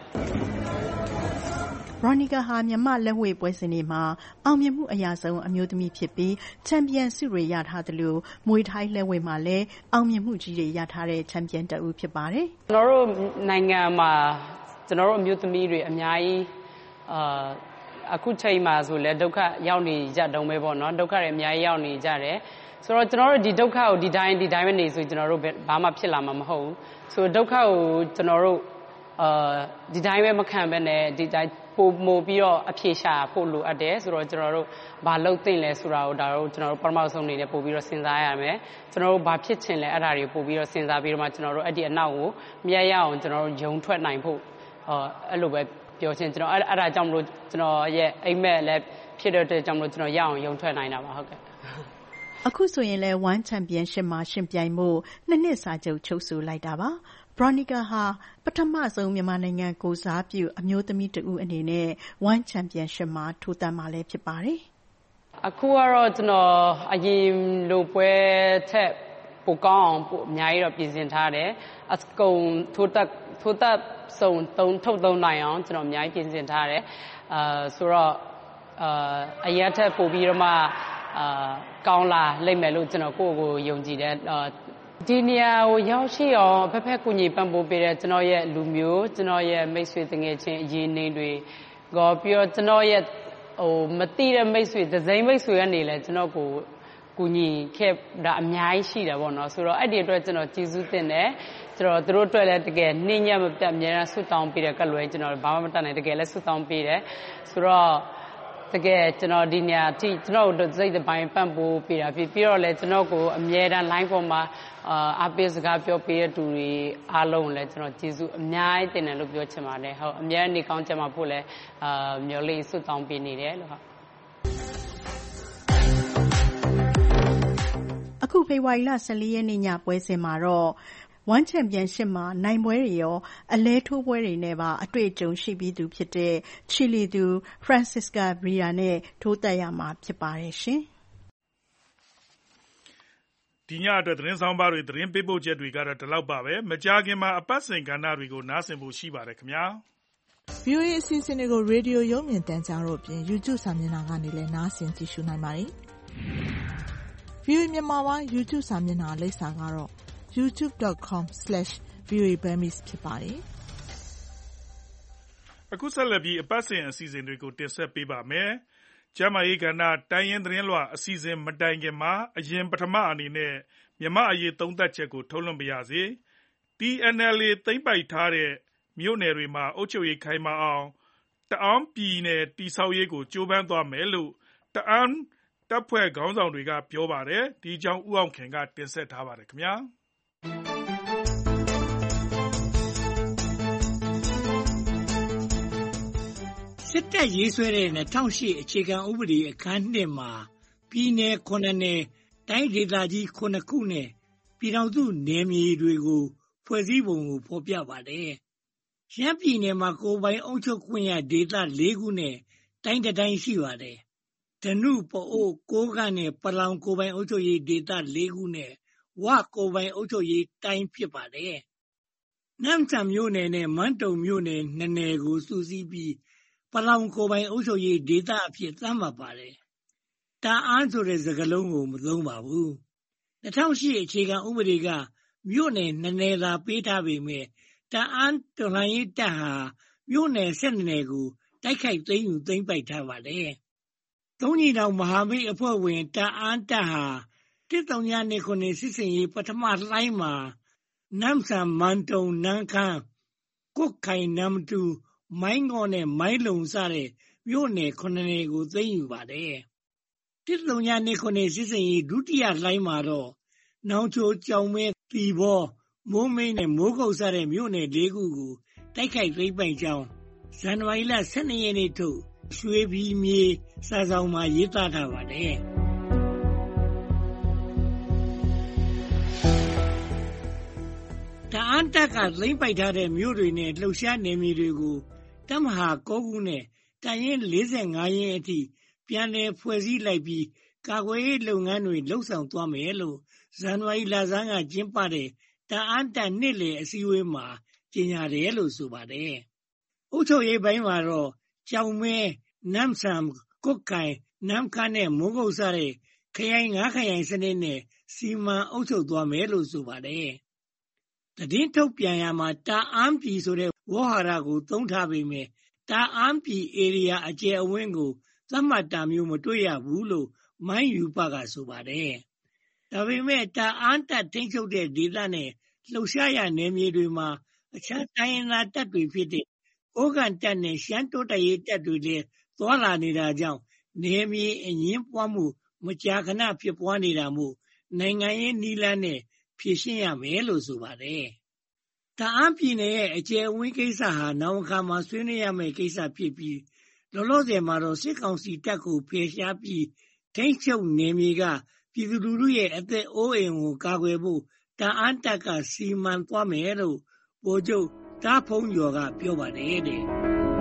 Veronica ဟာမြန်မာလက်ဝှေ့ပွဲစဉ်တွေမှာအောင်မြင်မှုအရာဆုံးအမျိုးသမီးဖြစ်ပြီးချန်ပီယံဆုတွေရထားသလိုမွေထိုင်းလက်ဝှေ့မှာလည်းအောင်မြင်မှုကြီးတွေရထားတဲ့ချန်ပီယံတဦးဖြစ်ပါတယ်။ကျွန်တော်တို့နိုင်ငံမှာကျွန်တော်တို့အမျိုးသမီးတွေအများကြီးအာအခုချိန်မှာဆိုလဲဒုက္ခရောက်နေကြတုံးပဲပေါ့နော်ဒုက္ခတွေအများကြီးရောက်နေကြတယ်ဆိုတော့ကျွန်တော်တို့ဒီဒုက္ခကိုဒီတိုင်းဒီတိုင်းပဲနေဆိုကျွန်တော်တို့ဘာမှဖြစ်လာမှာမဟုတ်ဘူးဆိုတော့ဒုက္ခကိုကျွန်တော်တို့အာဒီတိုင်းပဲမခံဘဲနဲ့ဒီတိုင်းပိုမိုပြီးတော့အဖြေရှာဖို့လိုအပ်တယ်ဆိုတော့ကျွန်တော်တို့ဘာလုပ်သင့်လဲဆိုတာကိုဒါတို့ကျွန်တော်တို့ပထမဆုံးအနေနဲ့ပို့ပြီးတော့စဉ်းစားရမယ်ကျွန်တော်တို့ဘာဖြစ်ချင်လဲအဲ့ဒါတွေပို့ပြီးတော့စဉ်းစားပြီးတော့မှကျွန်တော်တို့အဲ့ဒီအနောက်ကိုမြတ်ရအောင်ကျွန်တော်တို့ယုံထွက်နိုင်ဖို့ဟောအဲ့လိုပဲပြောချင်ကျွန်တော်အဲ့အဲ့ဒါကြောင့်မလို့ကျွန်တော်ရဲ့အိမ်မက်လည်းဖြစ်တဲ့အတွက်ကြောင့်မလို့ကျွန်တော်ရအောင်ယုံထွက်နိုင်တာပါဟုတ်ကဲ့အခုဆိုရင်လဲ One Championship မှာရှင်ပြိုင်မှုနှစ်နှစ်စာချုပ်ချုပ်ဆိုလိုက်တာပါVeronica ဟာပထမဆုံးမြန်မာနိုင်ငံကိုစားပြုအမျိုးသမီးတဦးအနေနဲ့ One Championship မှာထိုးတန်းမှာလည်းဖြစ်ပါတယ်။အခုကတော့ကျွန်တော်အရင်လိုပွဲထက်ပိုကောင်းအောင်ပိုအများကြီးတော့ပြင်ဆင်ထားတယ်။အကုန်ထိုးတက်ထိုးတက်စုံသုံးထုတ်သုံးနိုင်အောင်ကျွန်တော်အများကြီးပြင်ဆင်ထားတယ်။အာဆိုတော့အာအရက်ထက်ပိုပြီးတော့မှအာကောင်းလာလိမ့်မယ်လို့ကျွန်တော်ကိုယ့်ကိုယ်ယုံကြည်တယ်။အာဒီနေရာကိုရောက်ရှိအောင်ဖက်ဖက်ကူညီပံ့ပိုးပေးတဲ့ကျွန်တော်ရဲ့လူမျိုးကျွန်တော်ရဲ့မိတ်ဆွေတငယ်ချင်းအရေးနေတွေကိုပြီးတော့ကျွန်တော်ရဲ့ဟိုမတိတဲ့မိတ်ဆွေဒဇိမ့်မိတ်ဆွေကနေလဲကျွန်တော်ကိုကူညီခဲ့တာအများကြီးရှိတယ်ပေါ့နော်ဆိုတော့အဲ့ဒီအတွက်ကျွန်တော်ကျေးဇူးတင်တယ်ကျွန်တော်တို့အတွက်လည်းတကယ်နှင်းညက်မပြတ်အများအားဆုတောင်းပေးတဲ့ကလွယ်ကျွန်တော်ဘာမှမတတ်နိုင်တကယ်လည်းဆုတောင်းပေးတယ်ဆိုတော့တကယ်ကျွန်တော်ဒီနေရာအထိကျွန်တော်တို့စိတ်တစ်ပိုင်းပံ့ပိုးပေးတာဖြစ်ပြီးတော့လည်းကျွန်တော်ကိုအမြဲတမ်း line ပေါ်မှာအာအပေးစကားပြောပေးတဲ့သူတွေအားလုံးလည်းကျွန်တော်ကျေးဇူးအများကြီးတင်တယ်လို့ပြောချင်ပါတယ်ဟုတ်အများနေကောင်းကြမှာဖို့လည်းအာမျိုးလေးဆုတောင်းပေးနေတယ်လို့ဟုတ်အခုဖေဖော်ဝါရီလဆယ်လေးရက်နေ့ညပွဲစဉ်မှာတော့ One Championship မှာနိုင်ပွဲတွေရောအလဲထိုးပွဲတွေနဲ့ပါအတွေ့အကြုံရှိပြီးသူဖြစ်တဲ့ချီလီသူ Francisca Bria နဲ့ထိုးတက်ရမှာဖြစ်ပါတယ်ရှင်ဒီညအတွက်သတင်းဆောင်ပါတွေသတင်းပေးပို့ချက်တွေကတော့ဒီလောက်ပါပဲမကြာခင်မှာအပတ်စဉ်ကဏ္ဍတွေကိုနားဆင်ဖို့ရှိပါတယ်ခင်ဗျာဗီအိုအေ အစီအစဉ်တွေကိုရေဒီယိုရုပ်မြင်သံကြားတို့အပြင် YouTube စာမျက်နှာကနေလည်းနားဆင်ကြည့်ရှုနိုင်ပါတယ် ဗီအိုအေ မြန်မာပိုင်း YouTube စာမျက်နှာလိပ်စာကတော့ youtube dot com slash v o a burmese ဖြစ်ပါတယ်အခုဆက်လက်ပြီးအပတ်စဉ်အစီအစဉ်တွေကိုတင်ဆက်ပေးပါမယ်ကျမရေးကဏ္ဍတိုင်းရင်းသတင်းလွှာအစီအစဉ်မတိုင်ခင်မှာအရင်ပထမအနေနဲ့မြမအရေးသုံးသက်ချက်ကိုထုတ်လွှင့်ပြရစီ T N L A သိမ်းပိုက်ထားတဲ့မြို့နယ်တွေမှာအုပ်ချုပ်ရေးခိုင်မာအောင်တအောင်းပြည်နယ်တိဆောက်ရေးကိုကြိုးပမ်းသွားမယ်လို့တအောင်းတပ်ဖွဲ့ခေါင်းဆောင်တွေကပြောပါတယ်ဒီအကြောင်းဦးအောင်ခင်ကတင်ဆက်ထားပါတယ်ခင်ဗျာစစ်တပ်ရေးဆွဲတဲ့၂၀၀၈အခြေခံဥပဒေအခန်း၂မှာပြည်နယ်ခုနှစ်နယ်တိုင်းဒေသကြီးခုနှစ်ခုနဲ့ပြည်ထောင်စုနယ်မြေတွေကိုဖွဲ့စည်းပုံကိုဖော်ပြပါတယ်။ရှမ်းပြည်နယ်မှာကိုယ်ပိုင်အုပ်ချုပ်ခွင့်ရဒေသ၄ခုနဲ့တိုင်းတစ်တိုင်းရှိပါတယ်။ဓနုပအိုးကိုးကန့်နဲ့ပလောင်ကိုယ်ပိုင်အုပ်ချုပ်ရေးဒေသ၄ခုနဲ့ဝကိုယ်ပိုင်အုပ်ချုပ်ရေးတိုင်းဖြစ်ပါတယ်။နမ့်ဆန်မြို့နယ်နဲ့မန်းတုံမြို့နယ်နှစ်နယ်ကိုစုစည်းပြီးပလောင်ကိုယ်ပိုင်အုပ်ချုပ်ရေးဒေသအဖြစ်သတ်မှတ်ပါတယ်။တာအန်းဆိုတဲ့စကားလုံးကိုမသုံးပါဘူး။၂၀၀၈အခြေခံဥပဒေကမြို့နယ်နှစ်နယ်သာပေးထားပေမဲ့တာအန်းတော်လှန်ရေးတပ်ဟာမြို့နယ်၁၂နယ်ကိုတိုက်ခိုက်သိမ်းယူသိမ်းပိုက်ထားပါတယ်။သုံးညီနောင်မဟာမိတ်အဖွဲ့ဝင်တာအန်းတပ်ဟာတစ်တောင်ညနေခုနှစ်စစ်စင်ရေးပထမလှိုင်းမှာနမ်ဆန်မန်တုံနန်းခမ်းကုတ်ခိုင်နမ်တူမိုင်းငေါနဲ့မိုင်းလုံစတဲ့မြို့နယ်ခုနှစ်နယ်ကိုသိမ်းယူပါတယ်။တစ်တောင်ညနေခုနှစ်စစ်စင်ရေးဒုတိယလှိုင်းမှာတော့နောင်ချိုကြောင်မဲတီဘောမိုးမင်းနဲ့မိုးကုတ်စတဲ့မြို့နယ်၄ခုကိုတိုက်ခိုက်သိမ်းပိုက်ကြောင်းဇန်နဝါရီလ၁၂ရက်နေ့ထုတ်ရွှေပြည်မြေစာဆောင်မှာရေးသားထားပါတယ်။အန်းတပ်ကသိမ်းပိုက်ထားတဲ့မြို့တွေနဲ့လှုပ်ရှားနယ်မြေတွေကိုတပ်မဟာ၉ခုနဲ့တပ်ရင်း၄၅ရင်းအထိပြန်လည်ဖွဲ့စည်းလိုက်ပြီးကာကွယ်ရေးလုပ်ငန်းတွေလှုပ်ဆောင်သွားမယ်လို့ဇန်နဝါရီလဆန်းကကျင်းပတဲ့တအန်းတပ်နှစ်လည်အစည်းအဝေးမှာကြေညာတယ်လို့ဆိုပါတယ်။အုပ်ချုပ်ရေးပိုင်းမှာတော့ကြောင်မဲ၊နမ့်ဆမ်၊ကွတ်ခိုင်၊နမ့်ခမ်းနဲ့မိုးကုတ်စတဲ့ခရိုင်ငါးခရိုင်စနစ်နဲ့စီမံအုပ်ချုပ်သွားမယ်လို့ဆိုပါတယ်။သတင်းထုတ်ပြန်ရာမှာတာအန်းပြည်ဆိုတဲ့ဝေါ်ဟာရကိုသုံးထားပေမဲ့တာအန်းပြည်ဧရိယာအကျယ်အဝန်းကိုသတ်မှတ်တာမျိုးမတွေ့ရဘူးလို့မိုင်းယူပကဆိုပါတယ်။ဒါပေမဲ့တာအန်းတပ်ထိန်းချုပ်တဲ့ဒေသနဲ့လှုပ်ရှားရနယ်မြေတွေမှာအခြားတိုင်းရင်းသားတပ်တွေဖြစ်တဲ့ကိုးကန့်တပ်နဲ့ရှမ်းတိုးတက်ရေးတပ်တွေလည်းသွားလာနေတာကြောင့်နယ်မြေအငြင်းပွားမှုမကြာခဏဖြစ်ပွားနေတာမို့နိုင်ငံရေးနည်းလမ်းနဲ့ဖြေရှင်းရမယ်လို့ဆိုပါတယ်။တအန်းပြည်နယ်ရဲ့အကျယ်အဝန်းကိစ္စဟာနောက်အခါမှာဆွေးနွေးရမယ့်ကိစ္စဖြစ်ပြီးလောလောဆယ်မှာတော့စစ်ကောင်စီတပ်ကိုဖယ်ရှားပြီးထိန်းချုပ်နယ်မြေကပြည်သူလူထုရဲ့အသက်အိုးအိမ်ကိုကာကွယ်ဖို့တအန်းတပ်ကစီမံသွားမယ်လို့ဗိုလ်ချုပ်တားဖုံးကျော်ကပြောပါတယ်တဲ့။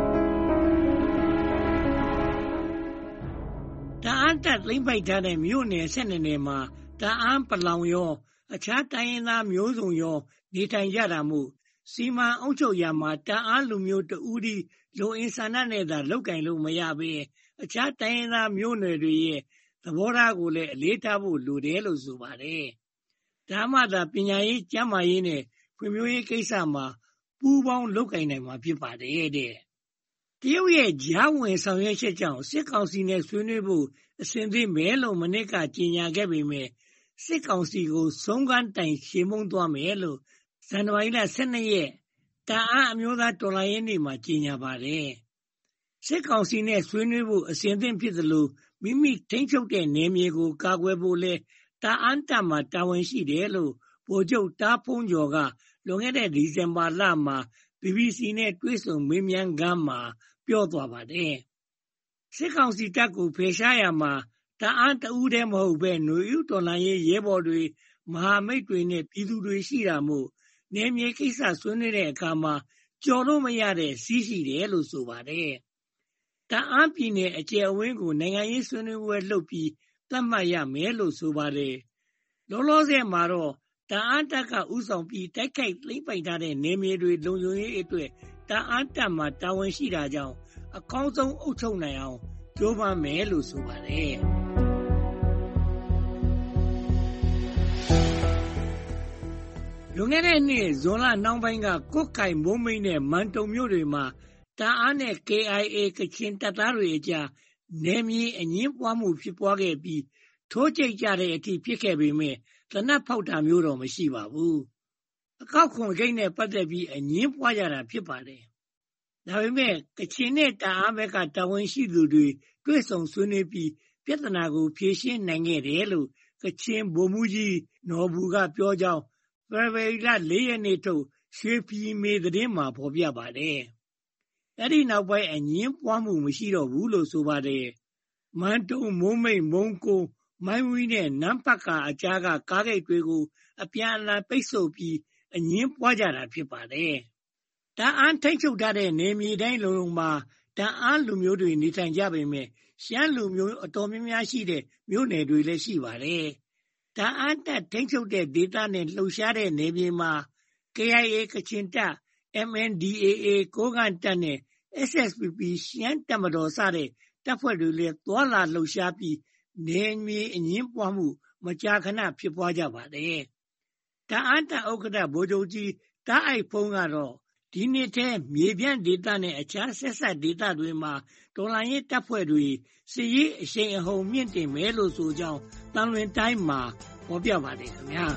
တအန်းတပ်သိမ်းပိုက်ထားတဲ့မြို့နယ်၁၂နယ်မှာတအန်းပလောင်ရောအခြားတိုင်းရင်းသားမျိုးစုံရောနေထိုင်ကြတာမို့စီမံအုပ်ချုပ်ရာမှာတအန်းလူမျိုးတဦးတည်းလိုအင်ဆန္ဒနဲ့သာလုပ်ကင်လို့မရဘဲအခြားတိုင်းရင်းသားမျိုးနွယ်တွေရဲ့သဘောထားကိုလည်းအလေးထားဖို့လိုတယ်လို့ဆိုပါတယ်။ဒါမှသာပညာရေးကျန်းမာရေးနဲ့ဖွံ့ဖြိုးရေးကိစ္စမှာပူးပေါင်းလုပ်ကင်နိုင်မှာဖြစ်ပါတယ်တဲ့။တရုတ်ရဲ့ကြားဝင်ဆောင်ရွက်ချက်ကြောင့်စစ်ကောင်စီနဲ့ဆွေးနွေးဖို့အစဉ်သင့်ပဲလို့မနစ်ကကြေညာခဲ့ပေမဲ့စစ်ကောင်စီကိုဆုံးခန်းတိုင်ချေမှုန်းသွားမယ်လို့ဇန်နဝါရီလ၁၂ရက်တအန်းအမျိုးသားတော်လှန်ရေးနေ့မှာကြေညာပါတယ်။စစ်ကောင်စီနဲ့ဆွေးနွေးဖို့အစဉ်သင့်ဖြစ်သလိုမိမိထိန်းချုပ်တဲ့နယ်မြေကိုကာကွယ်ဖို့လဲတအန်းတပ်မှာတာဝန်ရှိတယ်လို့ဗိုလ်ချုပ်တားဖုံးကျော်ကလွန်ခဲ့တဲ့ဒီဇင်ဘာလမှာ ဘီဘီစီနဲ့တွေ့ဆုံမေးမြန်းခန်းမှာပြောသွားပါတယ်။စစ်ကောင်စီတပ်ကိုဖယ်ရှားရာမှာတအန်းတဦးတည်းမဟုတ်ဘဲຫນွေဦးတော်လှန်ရေးရဲဘော်တွေမဟာမိတ်တွေနဲ့ပြည်သူတွေရှိတာမို့နယ်မြေကိစ္စဆွေးနွေးတဲ့အခါမှာကြော်လို့မရတဲ့စီးရှိတယ်လို့ဆိုပါတယ်။တအန်းပြည်နယ်အကျယ်အဝန်းကိုနိုင်ငံရေးဆွေးနွေးပွဲလုပ်ပြီးသတ်မှတ်ရမယ်လို့ဆိုပါတယ်။လောလောဆယ်မှာတော့တအန်းတပ်ကဥဆောင်ပြီးတိုက်ခိုက်သိမ်းပိုက်ထားတဲ့နယ်မြေတွေလုံခြုံရေးအတွက်တအန်းတပ်မှာတာဝန်ရှိတာကြောင့်အကောင်းဆုံးအုပ်ချုပ်နိုင်အောင်ကြိုးပမ်းမယ်လို့ဆိုပါတယ်။လွန်ခဲ့တဲ့နှစ်ဇွန်လနှောင်းပိုင်းကကွတ်ခိုင်မိုးမိတ်နဲ့မန်တုံမြို့တွေမှာတအန်းနဲ့ ကေအိုင်အေ ကချင်တပ်သားတွေအကြားနယ်မြေအငြင်းပွားမှုဖြစ်ပွားခဲ့ပြီးထိုးကျိတ်ကြတဲ့အထိဖြစ်ခဲ့ပေမဲ့သေနတ်ဖောက်တာမျိုးတော့မရှိပါဘူး။အကောက်ခွန်ဂိတ်နဲ့ပတ်သက်ပြီးအငြင်းပွားကြတာဖြစ်ပါတယ်။ဒါပေမဲ့ကချင်နဲ့တအန်းဘက်ကတာဝန်ရှိသူတွေတွေ့ဆုံဆွေးနွေးပြီးပြဿနာကိုဖြေရှင်းနိုင်ခဲ့တယ်လို့ကချင်ဗိုလ်မှူးကြီးနော်ဘူကပြောကြောင်းဖေဖော်ဝါရီလ၄ရက်နေ့ထုတ်ရွှေဖီမေသတင်းမှာဖော်ပြပါတယ်။အဲဒီနောက်ပိုင်းအငြင်းပွားမှုမရှိတော့ဘူးလို့ဆိုပါတယ်။မန်တုံမိုးမိတ်မုံကိုမိုင်းဝီနဲ့နမ်ပတ်ကာအကြားကကားဂိတ်တွေကိုအပြန်အလှန်ပိတ်ဆို့ပြီးအငြင်းပွားကြတာဖြစ်ပါတယ်။တအန်းထိတ်ချုပ်ထားတဲ့နယ်မြေတိုင်းလုံးလုံးမှာတအန်းလူမျိုးတွေနေထိုင်ကြပေမဲ့ရှမ်းလူမျိုးအတော်များများရှိတဲ့မြို့နယ်တွေလည်းရှိပါတယ်။တအန်းတပ်ထိန်းချုပ်တဲ့ဒေသနဲ့လှုပ်ရှားတဲ့နယ်မြေမှာ ကေအိုင်အေ ကချင်တပ် အမ် အန် ဒီ အေ အေ ကိုးကန့်တပ်နဲ့ အက်စ် အက်စ် ပီ ပီ ရှမ်းတပ်မတော်စတဲ့တပ်ဖွဲ့တွေလည်းသွားလာလှုပ်ရှားပြီးနယ်မြေအငြင်းပွားမှုမကြာခဏဖြစ်ပွားကြပါတယ်။တအန်းတပ်ဥက္ကဋ္ဌဗိုလ်ချုပ်ကြီးတားအိုက်ဖုံးကတော့ဒီနှစ်ထဲမြေပြန့်ဒေသနဲ့အခြားဆက်စပ်ဒေသတွေမှာတော်လှန်ရေးတပ်ဖွဲ့တွေစစ်ရေးအရှိန်အဟုန်မြင့်တင်မယ်လို့ဆိုကြောင်းတန်လွင်တိုင်းမှာဖော်ပြပါတယ်ခင်ဗျာ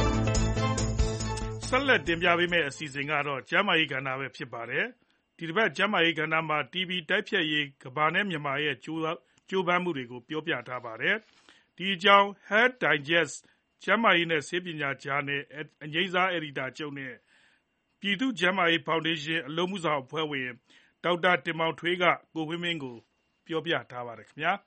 ဆက်လက်တင်ပြပေးမယ့်အစီအစဉ်ကတော့ကျန်းမာရေးကဏ္ဍပဲဖြစ်ပါတယ်ဒီတစ်ပတ်ကျန်းမာရေးကဏ္ဍမှာ တီ ဘီ တိုက်ဖျက်ရေးကမ္ဘာနဲ့မြန်မာရဲ့ကြိုးကြိုးပမ်းမှုတွေကိုပြောပြထားပါတယ်ဒီအကြောင်း Health Digest ကျန်းမာရေးနဲ့ဆေးပညာကြားနဲ့အငြိမ်းစားအယ်ဒီတာချုပ်နဲ့ပြည်သူ့ကျန်းမာရေးဖောင်ဒေးရှင်းအလုပ်မှုဆောင်အဖွဲ့ဝင်ဒေါက်တာတင်မောင်ထွေးကကိုဝင်းမင်းကိုပြောပြထားပါတယ်ခင်ဗျာ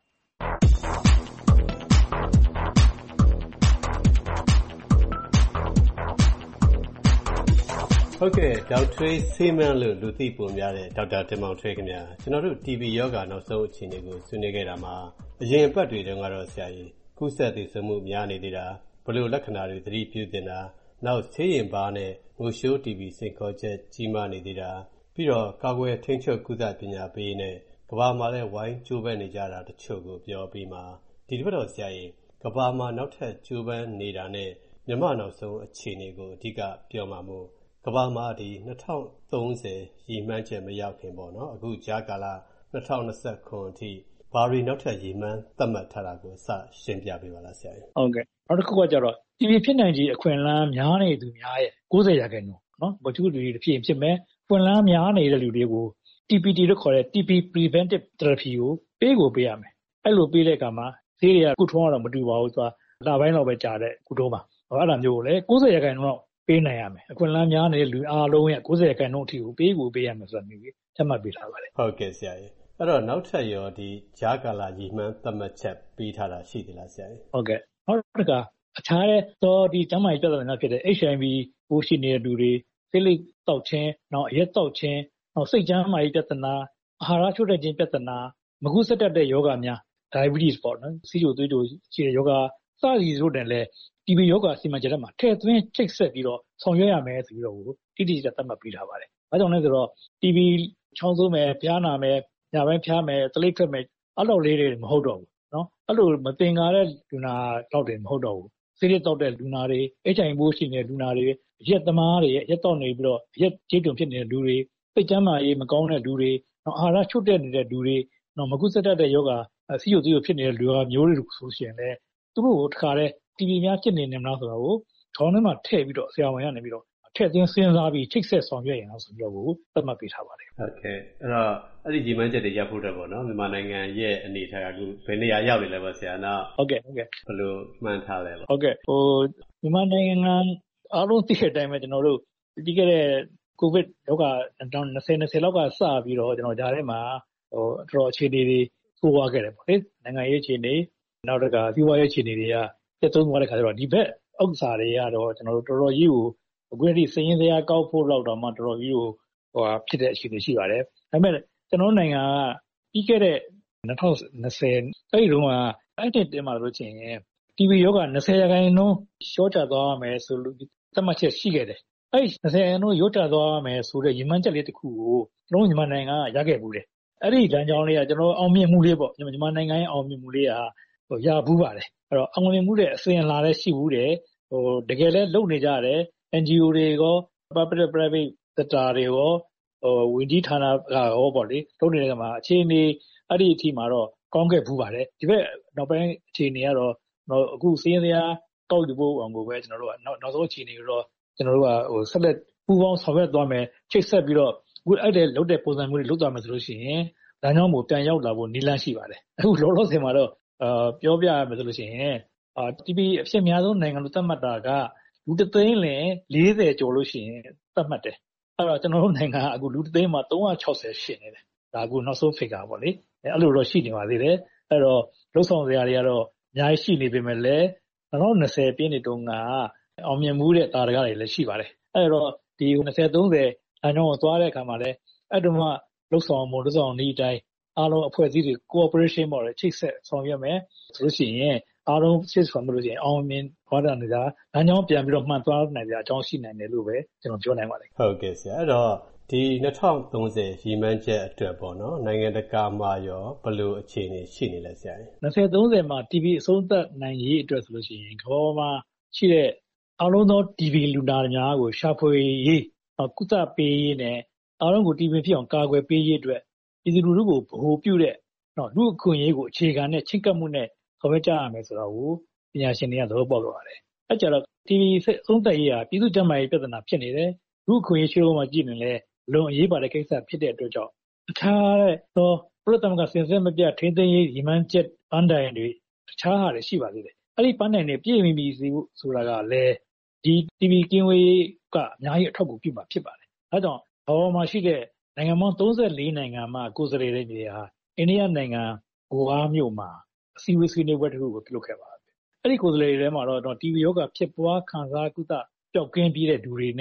ဟုတ်ကဲ့ဒေါက်ထွေးဆေးမန်းလို့လူသိပုံများတဲ့ဒေါက်တာတင်မောင်ထွေးခင်ဗျာကျွန်တော်တို့ တီ ဘီ ယောဂနောက်ဆုံးအခြေအနေကိုဆွေးနွေးခဲ့တာမှာအရင်အပတ်တွေတုန်းကတော့ဆရာကြီးကုသသိစမှုများနေသေးတာဘလို့လက္ခဏာတွေသတိပြုတင်တာနောက်ဆေးရင်ပါနဲ့ငိုရှိုး တီ ဘီ စိတ်ခေါ်ချက်ကြီးမားနေသေးတာပြီးတော့ကာကွယ်ထိန်းချုပ်ကုသပညာပေးနဲ့ကမ္ဘာမှာလည်းဝိုင်းကြိုးပမ်းနေကြတာတချို့ကိုပြောပြီးမှဒီတစ်ပတ်တော့ဆရာကြီးကမ္ဘာမှာနောက်ထပ်ကြိုးပမ်းနေတာနဲ့မြန်မာနောက်ဆုံးအခြေအနေကိုအဓိကပြောမှာမို့ကမ္ဘာမှာဒီ၂၀၃၀ရည်မှန်းချက်မရောက်ခင်ပေါ့နော်အခုကြားကာလ၂၀၂၀ခုအထိဘာတွေနောက်ထပ်ရည်မှန်းသတ်မှတ်ထားတာကိုစရှင်းပြပေးပါလားဆရာကြီးဟုတ်ကဲ့နောက်တစ်ခုကကြတော့ တီ ဘီ ဖြစ်နိုင်ခြေအခွင့်အလမ်းများနေသူများရဲ့၉၀ရာခိုင်နှုန်းနော်ဘာသူတွေဖြစ်ဖြစ်မယ်အခွင့်အလမ်းများနေတဲ့လူတွေကို တီ ပီ တီ လို့ခေါ်တဲ့ တီ ဘီ preventive therapy ကိုပေးကိုပေးရမယ်အဲ့လိုပေးတဲ့အခါမှာဆေးတွေကကုထုံးကတော့မတူပါဘူးဆိုတာလပိုင်းလောက်ပဲကြာတဲ့ကုထုံးပါအဲ့ဒါမျိုးကိုလည်း၉၀ရာခိုင်နှုန်းလောက်ပေးနိုင်ရမယ်အခွင့်အလမ်းများနေတဲ့လူအားလုံးရဲ့၉၀ရာခိုင်နှုန်းအထိကိုပေးကိုပေးရမယ်ဆိုတာမျိုးကြီးသတ်မှတ်ပေးထားပါတယ်ဟုတ်ကဲ့ဆရာကြီးအဲ့တော့နောက်ထပ်ရောဒီကြားကာလရည်မှန်းသတ်မှတ်ချက်ပေးထားတာရှိသလားဆရာကြီးဟုတ်ကဲ့နောက်တစ်ခါအခြားတဲ့တော့ဒီကျန်းမာရေးပြဿနာဖြစ်တဲ့ H I V ပိုးရှိနေတဲ့လူတွေဆေးလိပ်တောက်ခြင်းနောက်အရက်တောက်ခြင်းနောက်စိတ်ကျန်းမာရေးပြဿနာအာဟာရချို့တဲ့ခြင်းပြဿနာမကုသတတ်တဲ့ယောဂများ diabetes ပေါ့နော်စီးကျိုသွေးကျိုရှိတဲ့ယောဂစသည်တို့တယ်လေတီ ဘီ ယောဂစီမံချက်ထဲမှာထည့်သွင်းချိတ်ဆက်ပြီးတော့ဆောင်ရွက်ရမယ်ဆိုပြီးတော့တိတိကျကျသတ်မှတ်ပေးထားပါတယ်။ဘာကြောင့်လဲဆိုတော့ တီ ဘီ ချောင်းဆိုးမယ်ဖျားနာမယ်ညပိုင်းဖျားမယ်တလိပ်ထွက်မယ်အဲ့လိုလေးတွေမဟုတ်တော့ဘူးနော်အဲ့လိုမသင်္ကာတဲ့လူနာတော့တယ်မဟုတ်တော့ဘူးဆေးရတော့တဲ့လူနာတွေ H I V ပိုးရှိနေတဲ့လူနာတွေရက်သမားတွေရက်တော့နေပြီးတော့ရက်ကြေးတုံဖြစ်နေတဲ့လူတွေစိတ်ကျန်းမာရေးမကောင်းတဲ့လူတွေနောက်အာဟာရချို့တဲ့နေတဲ့လူတွေနောက်မကုသတတ်တဲ့ယောဂစီယိုစီယိုဖြစ်နေတဲ့လူကမျိုးတွေဆိုရှင်လေသူတို့ကိုတခါတည်းတီ ဘီ များဖြစ်နေနေမလားဆိုတော့ခေါင်းထဲမှာထည့်ပြီးတော့ဆရာဝန်ကနေပြီးတော့ထည့်သွင်းစဉ်းစားပြီးချိတ်ဆက်ဆောင်ရွက်ရင်ဆိုပြီးတော့သတ်မှတ်ပေးထားပါတယ်ဟုတ်ကဲ့အဲ့တော့အဲ့ဒီကြီးမှန်းချက်တွေရပ်ဖို့တော့ပေါ့နော်မြန်မာနိုင်ငံရဲ့အနေအထားကအခုဘယ်နေရာရောက်နေလဲပေါ့ဆရာနော်ဟုတ်ကဲ့ဟုတ်ကဲ့ဘယ်လိုမှန်းထားလဲပေါ့ဟုတ်ကဲ့ဟိုမြန်မာနိုင်ငံအားလုံးသိတဲ့အတိုင်းပဲကျွန်တော်တို့ဒီကတဲ့ကိုဗစ်ရောဂါ၂၀၂၀လောက်ကစပြီးတော့ကျွန်တော်ဂျာထဲမှာဟိုတော်အခြေအနေတွေဆိုးသွားခဲ့တယ်ပေါ့လေနိုင်ငံရေးအခြေအနေနောက်တစ်ခါစီးပွားရေးအခြေအနေတွေကပြတ်သုံးသွားတဲ့ခါကျတော့ဒီဘက်ဥစ္စာတွေကတော့ကျွန်တော်တို့တော်တော်ကြီးကိုအခုအထိစည်ရင်းစရာကောက်ဖို့လောက်တော့မှတော်တော်ကြီးကိုဟိုဖြစ်တဲ့အခြေအနေရှိပါတယ်ဒါပေမဲ့ကျွန်တော်နိုင်ငံကပြီးခဲ့တဲ့၂၀၂၀အဲ့ဒီတုန်းကအဲ့ဒီတင်မှာလို့ချင်းတီ ဘီ ယောဂ၂၀ရာခိုင်နှုန်းရှော့ချသွားမယ်ဆိုလို့သတ်မှတ်ချက်ရှိခဲ့တယ်အဲ့ဒီ၂၀ရာခိုင်နှုန်းရော့ချသွားမယ်ဆိုတဲ့ရည်မှန်းချက်လေးတစ်ခုကိုကျွန်တော်မြန်မာနိုင်ငံကရခဲ့ဘူးတယ်အဲ့ဒီလမ်းကြောင်းလေးကကျွန်တော်အောင်မြင်မှုလေးပေါ့မြန်မာနိုင်ငံရဲ့အောင်မြင်မှုလေးကဟိုရဘူးပါတယ်အဲ့တော့အောင်မြင်မှုတဲ့အစဉ်အလာလည်းရှိဘူးတယ်ဟိုတကယ်လည်းလုပ်နေကြတယ် N G O တွေရော public private sector တွေရောဟိုဝန်ကြီးဌာနကရောပေါ့လေလုပ်နေတဲ့ကမှာအခြေအနေအဲ့ဒီအထိမှာတော့ကောင်းခဲ့ဘူးပါတယ်ဒီဘက်နောက်ပိုင်းအခြေအနေကတော့အခုစည်ရင်းစရာတောက်ယူဖို့အောင်ကိုပဲကျွန်တော်တို့ကနောက်နောက်ဆုံးအခြေအနေကိုတော့ကျွန်တော်တို့ကဟိုဆက်လက်ပူးပေါင်းဆောင်ရွက်သွားမယ်ချိတ်ဆက်ပြီးတော့အခုအဲ့တဲ့လုပ်တဲ့ပုံစံမျိုးတွေလုပ်သွားမယ်ဆိုလို့ရှိရင်လမ်းကြောင်းကိုပြန်ရောက်လာဖို့နည်းလမ်းရှိပါတယ်အခုလောလောဆယ်မှာတော့အာပြောပြရမယ်ဆိုလို့ရှိရင်အာ တီ ဘီ အဖြစ်များဆုံးနိုင်ငံလို့သတ်မှတ်တာကလူတစ်သိန်းလင်၄၀ကျော်လို့ရှိရင်သတ်မှတ်တယ်အဲ့တော့ကျွန်တော်တို့နိုင်ငံကအခုလူတစ်သိန်းမှာ၃၆၀ရှိနေတယ်ဒါအခုနောက်ဆုံး figure ပေါ့လေအဲ့လိုတော့ရှိနေပါသေးတယ်အဲ့တော့လှုပ်ဆောင်စရာတွေကတော့အများကြီးရှိနေပေမဲ့လည်း၂၀၂၀ပြည့်နှစ်တုန်းကအောင်မြင်မှုတဲ့တာရကတွေလည်းရှိပါတယ်အဲ့တော့ဒီ၂၀၃၀အကြောင်းကိုသွားတဲ့အခါမှာလည်းအဲ့တုန်းကလှုပ်ဆောင်မှုလှုပ်ဆောင်နည်းအတိုင်းအားလုံးအဖွဲ့အစည်းတွေ cooperation ပေါ့လေချိတ်ဆက်ဆောင်ရွက်မယ်ဆိုလို့ရှိရင်အားလုံးချိတ်ဆောင်လို့ရှိရင်အောင်မြင်သွားတာနေတာလမ်းကြောင်းပြန်ပြီးတော့မှန်သွားနိုင်ကြအကြောင်းရှိနိုင်တယ်လို့ပဲကျွန်တော်ပြောနိုင်ပါတယ်ဟုတ်ကဲ့ဆရာအဲ့တော့ဒီ၂၀၃၀ရည်မှန်းချက်အတွက်ပေါ့နော်နိုင်ငံတကာမှာရောဘယ်လိုအခြေအနေရှိနေလဲဆရာ၂၀၃၀မှာ တီ ဘီ အဆုံးသတ်နိုင်ရေးအတွက်ဆိုလို့ရှိရင်ကမ္ဘာမှာရှိတဲ့အားလုံးသော တီ ဘီ လူနာများကိုရှာဖွေရေးကုသပေးရေးနဲ့အားလုံးကို တီ ဘီ ဖြစ်အောင်ကာကွယ်ပေးရေးအတွက်ပြည်သူလူထုကိုဗဟိုပြုတဲ့နော်လူအခွင့်အရေးကိုအခြေခံတဲ့ချင်းကပ်မှုနဲ့ဆောင်ရွက်ကြရမယ်ဆိုတော့ပညာရှင်တွေကသဘောပေါက်ကြပါတယ်အဲကြတော့ တီ ဘီ အဆုံးသတ်ရေးဟာပြည်သူ့ကျန်းမာရေးပြဿနာဖြစ်နေတယ်လူအခွင့်အရေးရှိလို့မှကြည့်နေလဲလုံအရေးပါတဲ့ကိစ္စဖြစ်တဲ့အတွက်ကြောင့်အခြားသောပရိသတ်ကစင်စစ်မပြတ်ထိန်းသိမ်းရေးရည်မှန်းချက်ပန်းတိုင်တွေအခြားဟာတွေရှိပါသေးတယ်အဲ့ဒီပန်းတိုင်တွေပြည့်မီမီဆိုတာကလည်းဒီ တီ ဘီ ကင်းဝေးကအများကြီးအထောက်အကူပြုမှာဖြစ်ပါတယ်အဲကြောင့်ဘာမှရှိတဲ့နိုင်ငံပေါင်း၃၄နိုင်ငံမှာကိုယ်စားလှယ်တွေနေဟာအိန္ဒိယနိုင်ငံဂိုအာမြို့မှာအစည်းအဝေးဆွေးနွေးပွဲတစ်ခုကိုပြုလုပ်ခဲ့ပါတယ်အဲ့ဒီကိုယ်စားလှယ်တွေထဲမှာတော့ တီ ဘီ ယောဂဖြစ်ပွားခံစားကုသပျောက်ကင်းပြီးတဲ့လူတွေနဲ့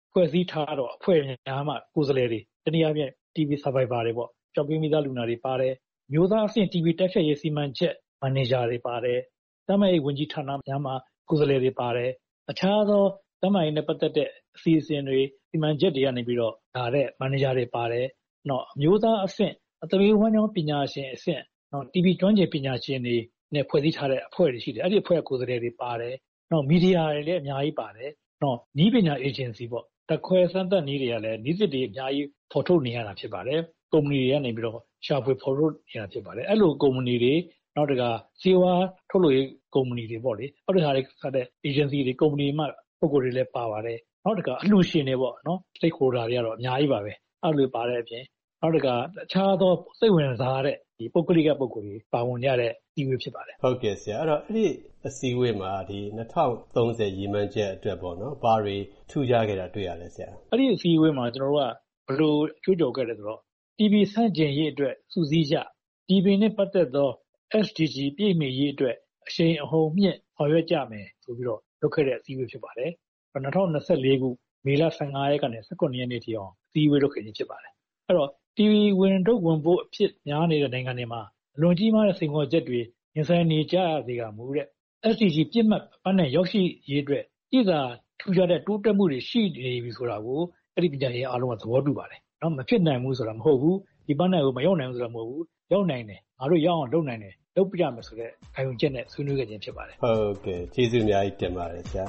ဖွဲ့စည်းထားတော့အဖွဲ့များမှကိုယ်စားလှယ်တွေတနည်းအားဖြင့် တီ ဗီ survivor တွေပေါ့ပျောက်ကင်းပြီးသားလူနာတွေပါတယ်မျိုးသားအဆင့် တီ ဗီ တိုက်ဖျက်ရေးစီမံချက်မန်နေဂျာတွေပါတယ်တမန်ရေးဝန်ကြီးဌာနများမှကိုယ်စားလှယ်တွေပါတယ်အခြားသောတမန်ရေးနဲ့ပတ်သက်တဲ့အစီအစဉ်တွေစီမံချက်တွေကနေပြီးတော့ဒါတဲ့မန်နေဂျာတွေပါတယ်နော်မျိုးသားအဆင့်အသွေးဝမ်းကြောင်းပညာရှင်အဆင့်နော် တီ ဗီ ကျွမ်းကျင်ပညာရှင်တွေနဲ့ဖွဲ့စည်းထားတဲ့အဖွဲ့တွေရှိတယ်အဲ့ဒီအဖွဲ့ကိုယ်စားလှယ်တွေပါတယ်နော်မီဒီယာတွေလည်းအများကြီးပါတယ်နော်နည်းပညာ agency ပေါ့တခွဲစမ်းသပ်နည်းတွေကလည်းနည်းသစ်တွေအများကြီးဖော်ထုတ်နေရတာဖြစ်ပါတယ်ကုမ္ပဏီတွေကနေပြီးတော့ရှာဖွေဖော်ထုတ်နေရတာဖြစ်ပါတယ်အဲ့လိုကုမ္ပဏီတွေနောက်တကစီဝါထုတ်လို့ကုမ္ပဏီတွေပေါ့လေအဲ့ဒီဟာတွေဆက်တဲ့ agency တွေကုမ္ပဏီမှပုဂ္ဂိုလ်တွေလည်းပါပါတယ်နောက်တကအလှူရှင်တွေပေါ့နော် stakeholder တွေကတော့အများကြီးပါပဲအဲ့လိုပါတဲ့အပြင်နောက်တကအခြားသောစိတ်ဝင်စားတဲ့ဒီပုဂ္ဂလိကပုဂ္ဂိုလ်တွေပါဝင်ကြတဲ့အစည်းအဝေးဖြစ်ပါတယ်ဟုတ်ကဲ့ဆရာအဲ့တော့အဲ့ဒီအစည်းအဝေးမှာဒီ2030ရည်မှန်းချက်အတွက်ပေါ့နော်ဘာတွေထူးခြားခဲ့တာတွေ့ရလဲဆရာအဲ့ဒီအစည်းအဝေးမှာကျွန်တော်တို့ကဘယ်လိုအကျိုးကြော်ခဲ့လဲဆိုတော့ တီ ဗီ ဆန့်ကျင်ရေးအတွက်စုစည်းကြ တီ ဗီ နဲ့ပတ်သက်သော အက်စ် ဒီ ဂျီ ပြည့်မီရေးအတွက်အရှိန်အဟုန်မြင့်ဆောင်ရွက်ကြမယ်ဆိုပြီးတော့လုပ်ခဲ့တဲ့အစည်းအဝေးဖြစ်ပါတယ်2024ခုမေလ15ရက်ကနေ18ရက်နေ့ထိအောင်အစည်းအဝေးလုပ်ခဲ့ခြင်းဖြစ်ပါတယ်အဲ့တော့ တီ ဗီ ဝင်ထုတ်ဝင်ပို့အဖြစ်များနေတဲ့နိုင်ငံတွေမှာအလွန်ကြီးမားတဲ့စိန်ခေါ်ချက်တွေရင်ဆိုင်နေကြရစေကမူတဲ့ အက်စ် ဒီ ဂျီ ပြည့်မှတ်ပန်းနဲ့ရောက်ရှိရေးအတွက်ကြည်သာထူးခြားတဲ့တိုးတက်မှုတွေရှိနေပြီဆိုတာကိုအဲ့ဒီပညာရှင်အားလုံးကသဘောတူပါတယ်နော်မဖြစ်နိုင်ဘူးဆိုတာမဟုတ်ဘူးဒီပန်းနဲ့ကိုမရောက်နိုင်ဘူးဆိုတာမဟုတ်ဘူးရောက်နိုင်တယ်ငါတို့ရောက်အောင်လုပ်နိုင်တယ်လုပ်ပြရမယ်ဆိုတဲ့ခံယူချက်နဲ့ဆွေးနွေးခဲ့ခြင်းဖြစ်ပါတယ်ဟုတ်ကဲ့ကျေးဇူးအများကြီးတင်ပါတယ်ဆရာ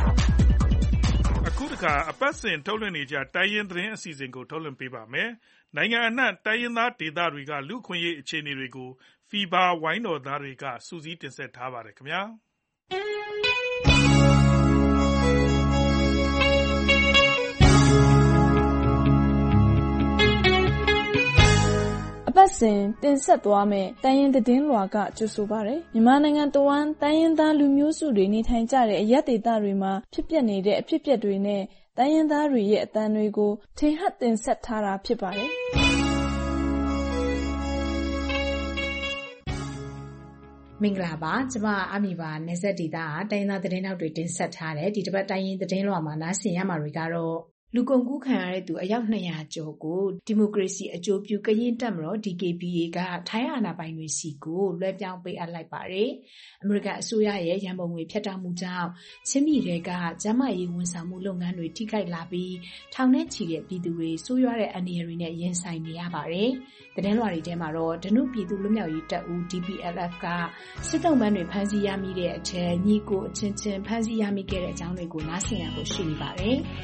အခုတခါအပတ်စဉ်ထုတ်လွှင့်နေကြတိုင်းရင်းသတင်းအစီအစဉ်ကိုထုတ်လွှင့်ပေးပါမယ်နိုင်ငံအနှံ့တိုင်းရင်းသားဒေသတွေကလူခွင့်ရေးအခြေအနေတွေကို Fever ဝိုင်းတော်သားတွေကစူးစီးတင်ဆက်ထားပါတယ်ခင်ဗျာအပတ်စဉ်တင်ဆက်သွားမယ့်တိုင်းရင်းသတင်းလွှာကကြိုဆိုပါရယ်မြန်မာနိုင်ငံတဝန်းတိုင်းရင်းသားလူမျိုးစုတွေနေထိုင်ကြတဲ့အရပ်ဒေသတွေမှာဖြစ်ပျက်နေတဲ့အဖြစ်အပျက်တွေနဲ့တိုင်းရင်းသားတွေရဲ့အသံတွေကိုထင်ဟပ်တင်ဆက်ထားတာဖြစ်ပါတယ်မင်္ဂလာပါကျမအမီပါနေဆက်ဒေတာတိုင်းသားသတင်းထောက်တွေတင်ဆက်ထားတဲ့ဒီတစ်ပတ်တိုင်းရင်းသတင်းလွှာမှာနားဆင်ရမှာတွေကတော့လူကုန်ကူးခံရတဲ့သူအယောက်နှစ်ရာကျော်ကိုဒီမိုကရေစီအကျိုးပြုကရင်တပ်မတော် ဒီ ကေ ပီ အေ ကထိုင်းအာဏာပိုင်တွေစီကိုလွှဲပြောင်းပေးအပ်လိုက်ပါတယ်။အမေရိကန်အစိုးရရဲ့ရန်ပုံငွေဖြတ်တောက်မှုကြောင့်ချင်းပြည်နယ်ကကျန်းမာရေးဝန်ဆောင်မှုလုပ်ငန်းတွေထိခိုက်လာပြီးထောင်နဲ့ချီတဲ့ပြည်သူတွေဆိုးရွားတဲ့အန္တရာယ်တွေနဲ့ရင်ဆိုင်နေရပါတယ်။သတင်းလွှာတွေထဲမှာတော့ဒနုပြည်သူလူမျိုးရေးတပ်ဦး ဒီ ပီ အယ်လ် အက်ဖ် ကစစ်တုံးပန်းတွေဖမ်းဆီးရမိတဲ့အထက်ညီကိုအချင်းချင်းဖမ်းဆီးရမိခဲ့တဲ့အကြောင်းတွေကိုနားဆင်ရဖို့ရှိနေပါတယ်။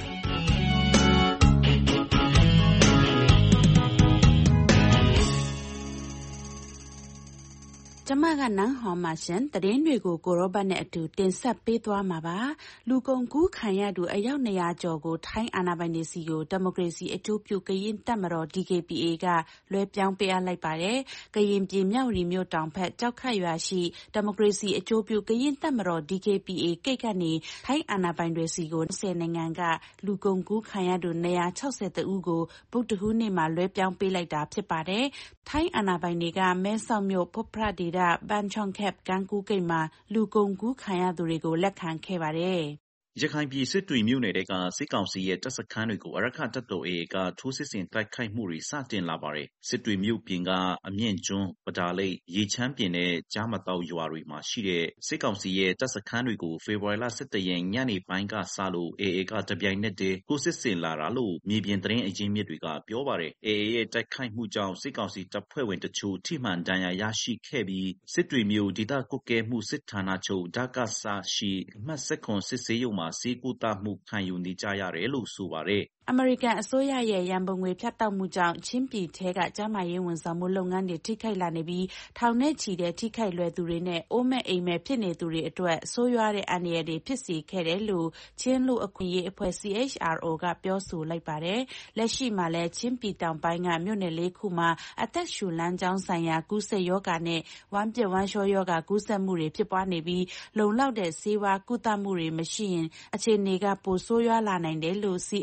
ကျမကနန်းဟော်မရှင်သတင်းတွေကိုကိုရောဘတ်နဲ့အတူတင်ဆက်ပေးသွားမှာပါလူကုန်ကူးခံရသူအယောက်နှစ်ရာကျော်ကိုထိုင်းအာဏာပိုင်တွေစီကိုဒီမိုကရေစီအကျိုးပြုကရင်တပ်မတော် ဒီ ကေ ပီ အေ ကလွှဲပြောင်းပေးအပ်လိုက်ပါတယ်ကရင်ပြည်မြောက်ရီမြို့တောင်ဖက်ကြောက်ခတ်ရွာရှိဒီမိုကရေစီအကျိုးပြုကရင်တပ်မတော် ဒီ ကေ ပီ အေ ကိတ်ကနေထိုင်းအာဏာပိုင်တွေစီကိုဆယ်နိုင်ငံကလူကုန်ကူးခံရသူနှစ်ရာခြောက်ဆယ်တဦးကိုဗုဒ္ဓဟူးနေ့မှာလွှဲပြောင်းပေးလိုက်တာဖြစ်ပါတယ်ထိုင်းအာဏာပိုင်တွေကမဲဆောက်မြို့ဖွတ်ဖရဒေတာဘန်ချောင်ခက်ကန်ကူးကိတ်မှာလူကုန်ကူးခံရသူတွေကိုလက်ခံခဲ့ပါတယ်ရခိုင်ပြည်စစ်တွေမြို့နယ်ကစစ်ကောင်စီရဲ့တပ်စခန်းတွေကိုအရခတပ်တော် အေအေ ကထိုးစစ်ဆင်တိုက်ခိုက်မှုတွေစတင်လာပါတယ်။စစ်တွေမြို့ပြင်ကအမြင့်ကျွန်းပဒါလိပ်ရေချမ်းပြင်နဲ့ကြားမတောက်ရွာတွေမှာရှိတဲ့စစ်ကောင်စီရဲ့တပ်စခန်းတွေကိုဖေဖော်ဝါရီလ၁၁ရက်ညနေပိုင်းကစလို့ အေအေ ကတပြိုင်နက်တည်းထိုးစစ်ဆင်လာတာလို့မြေပြင်သတင်းအရင်းမြစ်တွေကပြောပါတယ်။ အေအေ ရဲ့တိုက်ခိုက်မှုကြောင့်စစ်ကောင်စီတပ်ဖွဲ့ဝင်တချို့ထိမှန်ဒဏ်ရာရရှိခဲ့ပြီးစစ်တွေမြို့ဒေသကွပ်ကဲမှုစစ်ဌာနချုပ်ဒကစရှိအမှတ်၁၇စစ်ဆေးရုံမှာဆေးကုသမှုခံယူနေကြရတယ်လို့ဆိုပါတယ်။အမေရိကန်အစိုးရရဲ့ရန်ပုံငွေဖြတ်တောက်မှုကြောင့်ချင်းပြည်ထဲကကျန်းမာရေးဝန်ဆောင်မှုလုပ်ငန်းတွေထိခိုက်လာနေပြီးထောင်နဲ့ချီတဲ့ထိခိုက်လွယ်သူတွေနဲ့အိုးမဲ့အိမ်မဲ့ဖြစ်နေသူတွေအတွက်ဆိုးရွားတဲ့အန္တရာယ်တွေဖြစ်စေခဲ့တယ်လို့ချင်းလူအခွင့်အရေးအဖွဲ့ စီ အေইচ အာရ် အို ကပြောဆိုလိုက်ပါတယ်။လက်ရှိမှာလည်းချင်းပြည်တောင်ပိုင်းကမြို့နယ်လေးခုမှာအသက်ရှူလမ်းကြောင်းဆိုင်ရာကူးစက်ရောဂါနဲ့ဝမ်းပျက်ဝမ်းလျှောရောဂါကူးစက်မှုတွေဖြစ်ပွားနေပြီးလုံလောက်တဲ့ဆေးဝါးကုသမှုတွေမရှိရင်အခြေအနေကပိုဆိုးရွားလာနိုင်တယ်လို့ စီ အေইচ အာရ်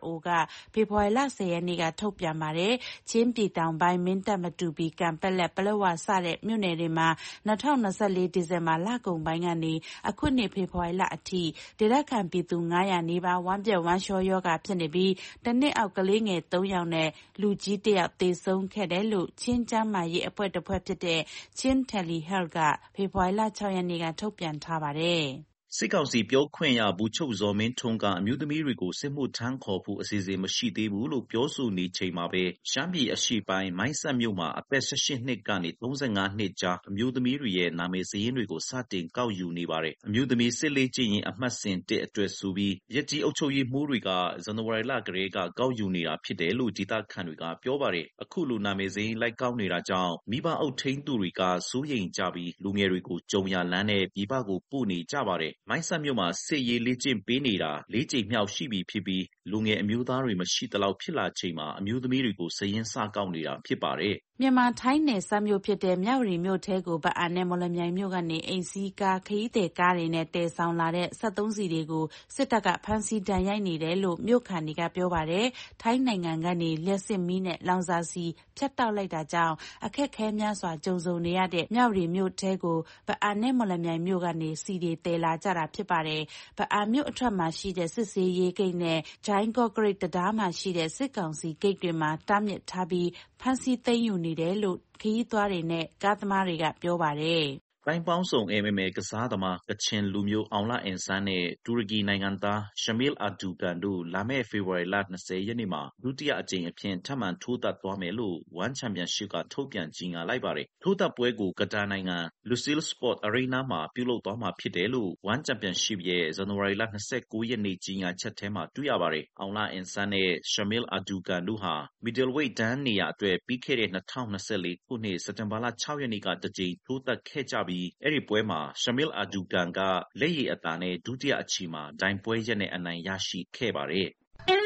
အို ကဖေဖော်ဝါရီလဆယ်ရက်နေ့ကထုတ်ပြန်ပါတယ်။ချင်းပြည်တောင်ပိုင်းမင်းတပ်မတူပီကံပက်လက်ပလက်ဝစတဲ့မြို့နယ်တွေမှာ၂၀၂၄ဒီဇင်ဘာလကုန်ပိုင်းကနေအခုနှစ်ဖေဖော်ဝါရီလအထိဒေသခံပြည်သူ၅၀၀နီးပါးဝမ်းပျက်ဝမ်းလျှောရောဂါဖြစ်နေပြီးတစ်နှစ်အောက်ကလေးငယ်၃ယောက်နဲ့လူကြီးတစ်ယောက်သေဆုံးခဲ့တယ်လို့ချင်းကျန်းမာရေးအဖွဲ့တစ်ဖွဲ့ဖြစ်တဲ့ချင်း Telehealth ကဖေဖော်ဝါရီလ၆ရက်နေ့ကထုတ်ပြန်ထားပါတယ်။စစ်ကောင်စီပြောခွင့်ရဗိုလ်ချုပ်ဇော်မင်းထွန်းကအမျိုးသမီးတွေကိုစစ်မှုထမ်းခေါ်ဖို့အစီအစဉ်မရှိသေးဘူးလို့ပြောဆိုနေချိန်မှာပဲရှမ်းပြည်အရှေ့ပိုင်းမိုင်းဆတ်မြို့မှာအသက်၁၈နှစ်ကနေ၃၅နှစ်ကြားအမျိုးသမီးတွေရဲ့နာမည်စာရင်းတွေကိုစတင်ကောက်ယူနေပါတယ်။အမျိုးသမီးစစ်လေးကျင့်ရင်အမှတ်စဉ်တစ်အတွက်ဆိုပြီးရက်ကြီးအုပ်ချုပ်ရေးမှူးတွေကဇန်နဝါရီလကတည်းကကောက်ယူနေတာဖြစ်တယ်လို့ဒေသခံတွေကပြောပါတယ်။အခုလိုနာမည်စာရင်းလိုက်ကောက်နေတာကြောင့်မိဘအုပ်ထိန်းသူတွေကစိုးရိမ်ကြပြီးလူငယ်တွေကိုကြုံရလန်းနဲ့ပြည်ပကိုပို့နေကြပါတယ်။မိုင်းဆတ်မြို့မှာစစ်ရေးလေ့ကျင့်ပေးနေတာလေးကြိမ်မြောက်ရှိပြီဖြစ်ပြီးလူငယ်အမျိုးသားတွေမရှိသလောက်ဖြစ်လာချိန်မှာအမျိုးသမီးတွေကိုစာရင်းစကောက်နေတာဖြစ်ပါတယ်။မြန်မာထိုင်းနယ်စပ်မြို့ဖြစ်တဲ့မြဝတီမြို့ထဲကိုဗအံနဲ့မော်လမြိုင်မြို့ကနေအိမ်စီးကားခရီးသည်ကားတွေနဲ့တည်ဆောင်လာတဲ့စက်သုံးစီတွေကိုစစ်တပ်ကဖမ်းဆီးတန်ရိုက်နေတယ်လို့မြို့ခံတွေကပြောပါတယ်။ထိုင်းနိုင်ငံကနေလျှက်စစ်မီးနဲ့လောင်စာစီဖြတ်တောက်လိုက်တာကြောင့်အခက်ခဲများစွာကြုံဆုံနေရတဲ့မြဝတီမြို့ထဲကိုဗအံနဲ့မော်လမြိုင်မြို့ကနေစီတွေတည်လာကြတာဖြစ်ပါတယ်။ဗအံမြို့အထက်မှာရှိတဲ့စစ်ဆေးရေးဂိတ်နဲ့ဂျိုင်းကော့ဂရိတ်တံတားမှာရှိတဲ့စစ်ကောင်စီဂိတ်တွေမှာတားမြစ်ထားပြီးဖမ်းဆီးသိမ်းယူနေတယ်လို့ခရီးသွားတွေနဲ့ကားသမားတွေကပြောပါတယ်။တိုင်းပေါင်းစုံ M M A ကစားသမားကချင်လူမျိုးအောင်လအင်ဆန်းနဲ့တူရကီနိုင်ငံသားရှမီလ်အာဒူကန်တို့လာမယ့်ဖေဖော်ဝါရီလ၂၀ရက်နေ့မှာဒုတိယအကြိမ်အဖြစ်ထပ်မံထိုးသတ်သွားမယ်လို့ One Championship ကထုတ်ပြန်ကြေညာလိုက်ပါတယ်။ထိုးသတ်ပွဲကိုကတာနိုင်ငံ Lusail Sport Arena မှာပြုလုပ်သွားမှာဖြစ်တယ်လို့ One Championship ရဲ့ဇန်နဝါရီလ၂၉ရက်နေ့ကြေညာချက်ထဲမှာတွေ့ရပါတယ်။အောင်လအင်ဆန်းနဲ့ရှမီလ်အာဒူကန်တို့ဟာ Middleweight တန်းနေရာအတွက်ပြီးခဲ့တဲ့၂၀၂၄ခုနှစ်စက်တင်ဘာလ၆ရက်နေ့ကတစ်ကြိမ်ထိုးသတ်ခဲ့ကြပြီးအဲ့ဒီပွဲမှာရှမီလ်အာဒူကန်ကလက်ရည်အသာနဲ့ဒုတိယအချီမှာဒိုင်ပွဲရက်နဲ့အနိုင်ရရှိခဲ့ပါတယ်။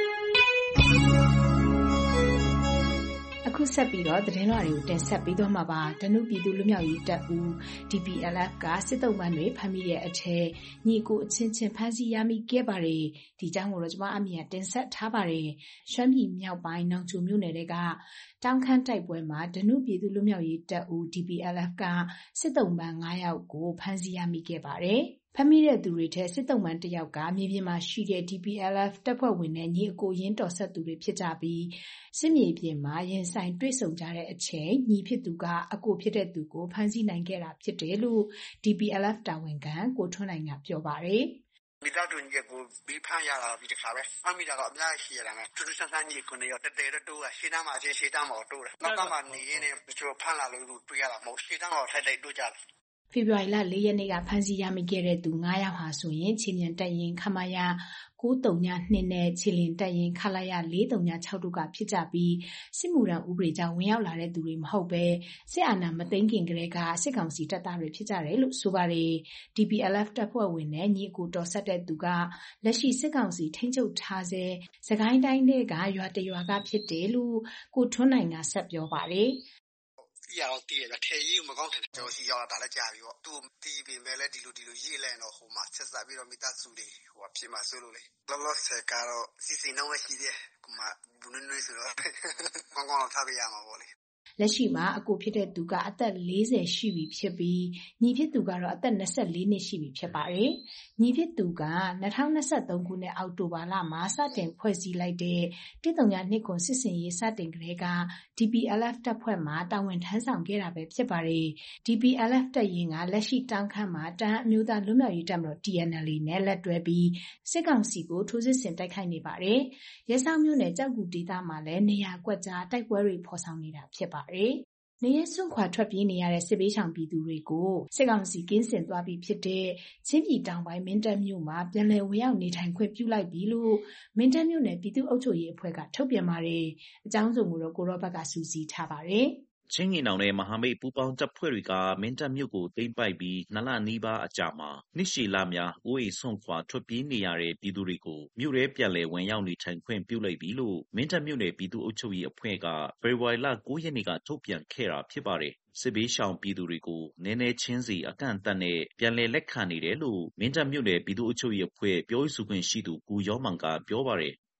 အခုဆက်ပြီးတော့သတင်းလွှာတွေကိုတင်ဆက်ပေးသွားမှာပါ။ဓနုပြည်သူလူမျိုးရေးတပ်ဦး D P L F ကစစ်တုံးပန်းတွေဖမ်းမိတဲ့အထက်ညီကိုအချင်းချင်းဖမ်းဆီးရမိခဲ့ပါတယ်။ဒီကြောင့်ကိုတော့ကျွန်မအမီကတင်ဆက်ထားပါတယ်။ရှမ်းပြည်မြောက်ပိုင်းနောင်ချိုမြို့နယ်တွေကတောင်ခမ်းတိုက်ပွဲမှာဓနုပြည်သူလူမျိုးရေးတပ်ဦး D P L F ကစစ်တုံးပန်း၅ယောက်ကိုဖမ်းဆီးရမိခဲ့ပါတယ်။ဖမ်းမိတဲ့သူတွေထဲစစ်တုံးပန်းတစ်ယောက်ကမြေပြင်မှာရှိတဲ့ D P L F တပ်ဖွဲ့ဝင်နဲ့ညီအကိုရင်းတော်ဆက်သူတွေဖြစ်ကြပြီးစစ်မြေပြင်မှာရင်ဆိုင်တွေ့ဆုံကြတဲ့အချိန်ညီဖြစ်သူကအကိုဖြစ်တဲ့သူကိုဖမ်းဆီးနိုင်ခဲ့တာဖြစ်တယ်လို့ D P L F တာဝန်ခံကိုထွန်းနိုင်ကပြောပါတယ်။မိသားစုညီကိုပြီးဖမ်းရတာဒီတစ်ခါပဲဖမ်းမိတာတော့အများကြီးရှိရတာနဲ့တူတူဆန်းဆန်းညီကိုနေရောတတဲတော့တိုးတာရှေ့တန်းမှာရှေ့တန်းမှာတိုးတာနောက်ကမှနေရင်းနဲ့တချို့ဖမ်းလာလို့တွေ့ရတာမဟုတ်ရှေ့တန်းတော့ထိုက်ထိုက်တိုးကြတယ်ဖေဖော်ဝါရီလ၄ရက်နေ့ကဖမ်းဆီးရမိခဲ့တဲ့သူ၅ယောက်ဟာဆိုရင်ခြေလျင်တပ်ရင်းခမရ၉၃၂နဲ့ခြေလျင်တပ်ရင်းခလာရ၄၃၆တို့ကဖြစ်ကြပြီးစစ်မှုထမ်းဥပဒေကြောင့်ဝင်ရောက်လာတဲ့သူတွေမဟုတ်ပဲစစ်အာဏာမသိမ်းခင်ကတည်းကစစ်ကောင်စီတပ်သားတွေဖြစ်ကြတယ်လို့ဆိုပါတယ် D P L F တပ်ဖွဲ့ဝင်နဲ့ညီအကိုတော်ဆက်တဲ့သူကလက်ရှိစစ်ကောင်စီထိန်းချုပ်ထားဆဲစကိုင်းတိုင်းတွေကရွာတရွာကဖြစ်တယ်လို့ကိုထွန်းနိုင်ကဆက်ပြောပါတယ်ရတော့တည်ရထဲရေးမကောင်းတယ်ကျွန်တော်ရှိရောက်လာတာလည်းကြာပြီပေါ့သူတီးပေမဲ့လည်းဒီလိုဒီလိုရေးလဲတော့ဟိုမှာဆက်စားပြီးတော့မိသားစုတွေဟိုဖြစ်မှာဆိုလို့လေလောလောဆယ်ကတော့စီစီနှောင်းရှိတယ်ကမှဘူးနွေးဆိုတော့ကောင်းကောင်းထားပြရမှာပေါ့လေလက်ရှိမှာအကိုဖြစ်တဲ့သူကအသက်၄၀ရှိပြီဖြစ်ပြီးညီဖြစ်သူကတော့အသက်၂၄နှစ်ရှိပြီဖြစ်ပါတယ်။ညီဖြစ်သူက၂၀၂၃ခုနှစ်အောက်တိုဘာလမှာစတင်ဖွဲ့စည်းလိုက်တဲ့တစ်တုံညာနှစ်ခွန်စစ်စင်ရေးစတင်ကလေးက D P L F တပ်ဖွဲ့မှာတာဝန်ထမ်းဆောင်ခဲ့တာပဲဖြစ်ပါတယ်။ D P L F တပ်ရင်းကလက်ရှိတောင်ခမ်းမှာတန်းအမျိုးသားလွတ်မြောက်ရေးတပ်မတော် T N L A နဲ့လက်တွဲပြီးစစ်ကောင်စီကိုထိုးစစ်ဆင်တိုက်ခိုက်နေပါတယ်။ရဲဆောင်မြို့နယ်ကြောက်ကူဒေသမှာလည်းနေရာကွက်ကြားတိုက်ပွဲတွေဖော်ဆောင်နေတာဖြစ်ပါတယ်။နေရစွန့်ခွာထွက်ပြေးနေရတဲ့စစ်ဘေးရှောင်ပြည်သူတွေကိုစစ်ကောင်စီကင်းစင်သွားပြီးဖြစ်တဲ့ချင်းပြည်တောင်ပိုင်းမင်းတပ်မြို့မှာပြန်လည်ဝင်ရောက်နေထိုင်ခွင့်ပြုလိုက်ပြီလို့မင်းတပ်မြို့နယ်ပြည်သူ့အုပ်ချုပ်ရေးအဖွဲ့ကထုတ်ပြန်ပါတယ်။အကြောင်းစုံကိုတော့ကိုရောဘတ်ကစူးစီးထားပါတယ်။ချင်းညီနောင်နဲ့မဟာမိတ်ပူးပေါင်းတပ်ဖွဲ့တွေကမင်းတပ်မြို့ကိုသိမ်းပိုက်ပြီးနှစ်လနီးပါးအကြာမှာနှစ်ရှည်လများအိုးအိမ်ဆွန့်ခွာထွက်ပြေးနေရတဲ့ပြည်သူတွေကိုမြို့ရဲပြန်လည်ဝင်ရောက်နေထိုင်ခွင့်ပြုလိုက်ပြီလို့မင်းတပ်မြို့နယ်ပြည်သူ့အုပ်ချုပ်ရေးအဖွဲ့ကဖေဖော်ဝါရီလ၉ရက်နေ့ကထုတ်ပြန်ခဲ့တာဖြစ်ပါတယ်။စစ်ဘေးရှောင်ပြည်သူတွေကိုနည်းနည်းချင်းစီအကန့်အသတ်နဲ့ပြန်လည်လက်ခံနေတယ်လို့မင်းတပ်မြို့နယ်ပြည်သူ့အုပ်ချုပ်ရေးအဖွဲ့ပြောရေးဆိုခွင့်ရှိသူကိုရောမန်ကပြောပါတယ်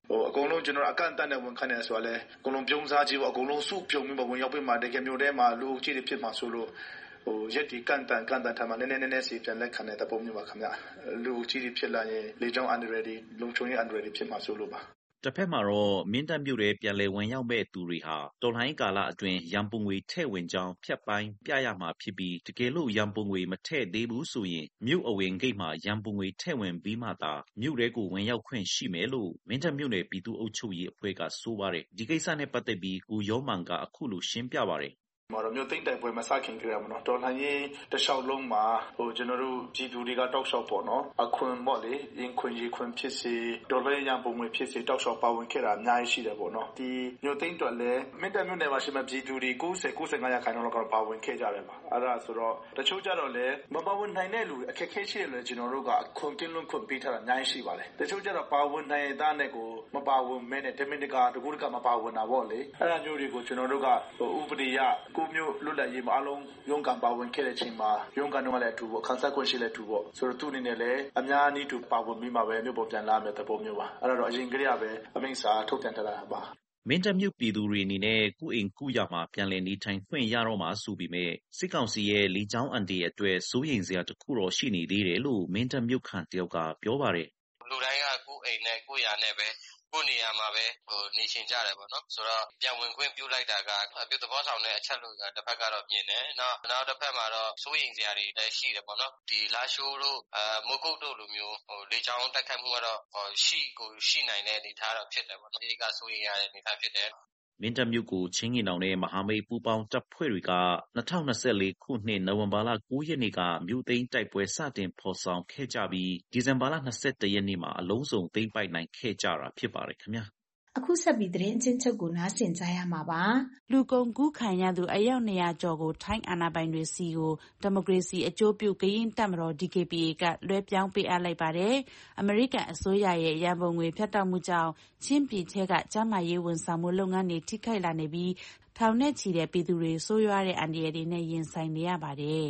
ဟိုအကုန်လုံးကျွန်တော်အကန့်အသတ်နဲ့ဝန်ခံနေဆိုတော့လေအကုန်လုံးပြုံးစားကြည့်ဖို့အကုန်လုံးစုပြုံပြီးမဝင်ရောက်ပြီးမှတကယ်မျိုးထဲမှာလူအုပ်ကြီးတွေဖြစ်မှာဆိုလို့ဟိုရက်ဒီကန်တန်ကန်တန်ထားမှာနည်းနည်းနည်းနည်းစီပြန်လက်ခံတဲ့ပုံမျိုးပါခင်ဗျလူအုပ်ကြီးတွေဖြစ်လာရင်လေကြောင်းအန်ဒရယ်တွေလုံခြုံရေးအန်ဒရယ်တွေဖြစ်မှာဆိုလို့ပါတစ်ဖက်မှာတော့မင်းတပ်မြို့ရဲ့ပြန်လည်ဝင်ရောက်မဲ့သူတွေဟာတော်လှန်ရေးကာလအတွင်းရန်ပုံငွေထည့်ဝင်ကြောင်းဖြတ်ပိုင်းပြရမှာဖြစ်ပြီးတကယ်လို့ရန်ပုံငွေမထည့်သေးဘူးဆိုရင်မြို့အဝင်ဂိတ်မှာရန်ပုံငွေထည့်ဝင်ပြီးမှသာမြို့ရဲကိုဝင်ရောက်ခွင့်ရှိမယ်လို့မင်းတပ်မြို့နယ်ပြည်သူ့အုပ်ချုပ်ရေးအဖွဲ့ကဆိုပါတယ်ဒီကိစ္စနဲ့ပတ်သက်ပြီးကိုရောမန်ကအခုလိုရှင်းပြပါတယ်မော်ရမျိုးသိမ့်တိုင်ပွဲမစခင်ကြရမနော်တော်လှန်ရေးတလျှောက်လုံးမှာဟိုကျွန်တော်တို့ပြည်သူတွေကတောက်လျှောက်ပေါ့နော်အခွင့်ပေါ့လေရင်ခွင့်ရေးခွင့်ဖြစ်စေဒေါ်လာရန်ပုံငွေဖြစ်စေတောက်လျှောက်ပါဝင်ခဲ့တာအများကြီးရှိတယ်ပေါ့နော်ဒီမျိုးသိမ့်တော်လဲမင်းတပ်မြို့နယ်မှာရှိမှပြည်သူတွေ၉၀ ၉၅ရာခိုင်နှုန်းလောက်ကတော့ပါဝင်ခဲ့ကြတယ်ပါအဲ့ဒါဆိုတော့တချို့ကြတော့လဲမပါဝင်နိုင်တဲ့လူအခက်အခဲရှိတယ်လေကျွန်တော်တို့ကအခွင့်ကင်းလွန်းခွင့်ပေးထားတာအများကြီးရှိပါတယ်တချို့ကြတော့ပါဝင်နိုင်တဲ့နဲ့ကိုမပါဝင်မဲနဲ့တမင်တကာတကူတကမပါဝင်တာပေါ့လေအဲ့ဒါမျိုးတွေကိုကျွန်တော်တို့ကဥပဒေရကိုမျိုးလွတ်လပ်ရေးမှာအလုံးရုံးကန်ပါဝင်ခဲ့တဲ့အချိန်မှာရုံးကန်တော့လည်းအထူးပေါ့ခန်းစားခွင့်ရှိလည်းအထူးပေါ့ဆိုတော့သူအနေနဲ့လည်းအများနည်းတူပါဝင်ပြီးမှပဲမြို့ပေါ်ပြန်လာမယ်တပုံမျိုးပါအဲ့တော့အရင်ကလေးကပဲအမိန့်စာထုတ်ပြန်ထားတာပါမင်းတပ်မြို့ပြည်သူတွေအနေနဲ့ကိုအိမ်ကိုရမှာပြန်လည်နေထိုင်ခွင့်ရတော့မှာဆိုပြီးမဲ့စစ်ကောင်စီရဲ့လေကြောင်းအန်တီရဲ့အတွက်စိုးရိမ်စရာတခုတော့ရှိနေသေးတယ်လို့မင်းတပ်မြို့ခံတယောက်ကပြောပါတယ်လူတိုင်းကကိုအိမ်နဲ့ကိုရနဲ့ပဲကိုနေရာမှာပဲဟိုနေရှင်ကြတယ်ပေါ့နော်ဆိုတော့ပြန်ဝင်ခွင့်ပြုလိုက်တာကအပြုသဘောဆောင်တဲ့အချက်လို့တစ်ဖက်ကတော့မြင်တယ်နောက်နောက်တစ်ဖက်မှာတော့စိုးရိမ်စရာတွေလည်းရှိတယ်ပေါ့နော်ဒီလာရှိုးတို့အဲမိုးကုတ်တို့လိုမျိုးဟိုလေချောင်းတိုက်ခတ်မှုကတော့ဟိုရှိကိုရှိနိုင်တဲ့အနေအထားတော့ဖြစ်တယ်ပေါ့နော်ဒီကစိုးရိမ်ရတဲ့အနေအထားဖြစ်တယ်မင်းတပ်မြို့ကိုချင်းငင်တောင်နဲ့မဟာမိတ်ပူးပေါင်းတပ်ဖွဲ့တွေက၂၀၂၄ခုနှစ်နိုဝင်ဘာလ၉ရက်နေ့ကမြို့သိမ်းတိုက်ပွဲစတင်ဖော်ဆောင်ခဲ့ကြပြီးဒီဇင်ဘာလ၂၁ရက်နေ့မှာအလုံးစုံသိမ်းပိုက်နိုင်ခဲ့ကြတာဖြစ်ပါတယ်ခင်ဗျာအခုဆက်ပြီးသတင်းအချင်းချုပ်ကိုနားဆင်ကြရမှာပါလူကုန်ကူးခံရသူအယောက်၂၀၀ကျော်ကိုထိုင်းအာဏာပိုင်တွေစီကိုဒီမိုကရေစီအကျိုးပြုကရင်တပ်မတော် D K P A ကလွှဲပြောင်းပေးအပ်လိုက်ပါတယ်အမေရိကန်အစိုးရရဲ့ရန်ပုံငွေဖြတ်တောက်မှုကြောင့်ချင်းပြည်ချဲကကျန်းမာရေးဝန်ဆောင်မှုလုပ်ငန်းတွေထိခိုက်လာနေပြီးထောင်နဲ့ချီတဲ့ပြည်သူတွေဆိုးရွားတဲ့အန္တရာယ်တွေနဲ့ရင်ဆိုင်နေရပါတယ်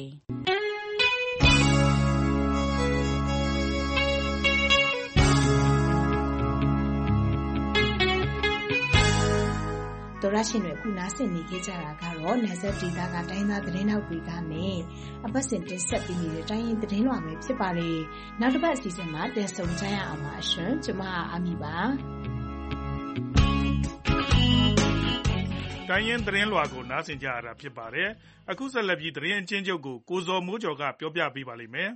တော်ရရှင်တွေအခုနားဆင်နေကြတာကတော့နယ်စပ်ဒေသကတိုင်းသားသတင်းနောက်တွေကနေအပတ်စဉ်တင်ဆက်ပေးနေတဲ့တိုင်းရင်းသတင်းလွှာပဲဖြစ်ပါလေနောက်တစ်ပတ်အစီအစဉ်မှာတင်ဆောင်ကြရအောင်ပါအရှင်ကျွန်မအာမီပါတိုင်းရင်းသတင်းလွှာကိုနားဆင်ကြရတာဖြစ်ပါတယ်အခုဆက်လက်ပြီးသတင်းအချင်းချုပ်ကိုကိုဇော်မိုးကျော်ကပြောပြပေးပါလိမ့်မယ်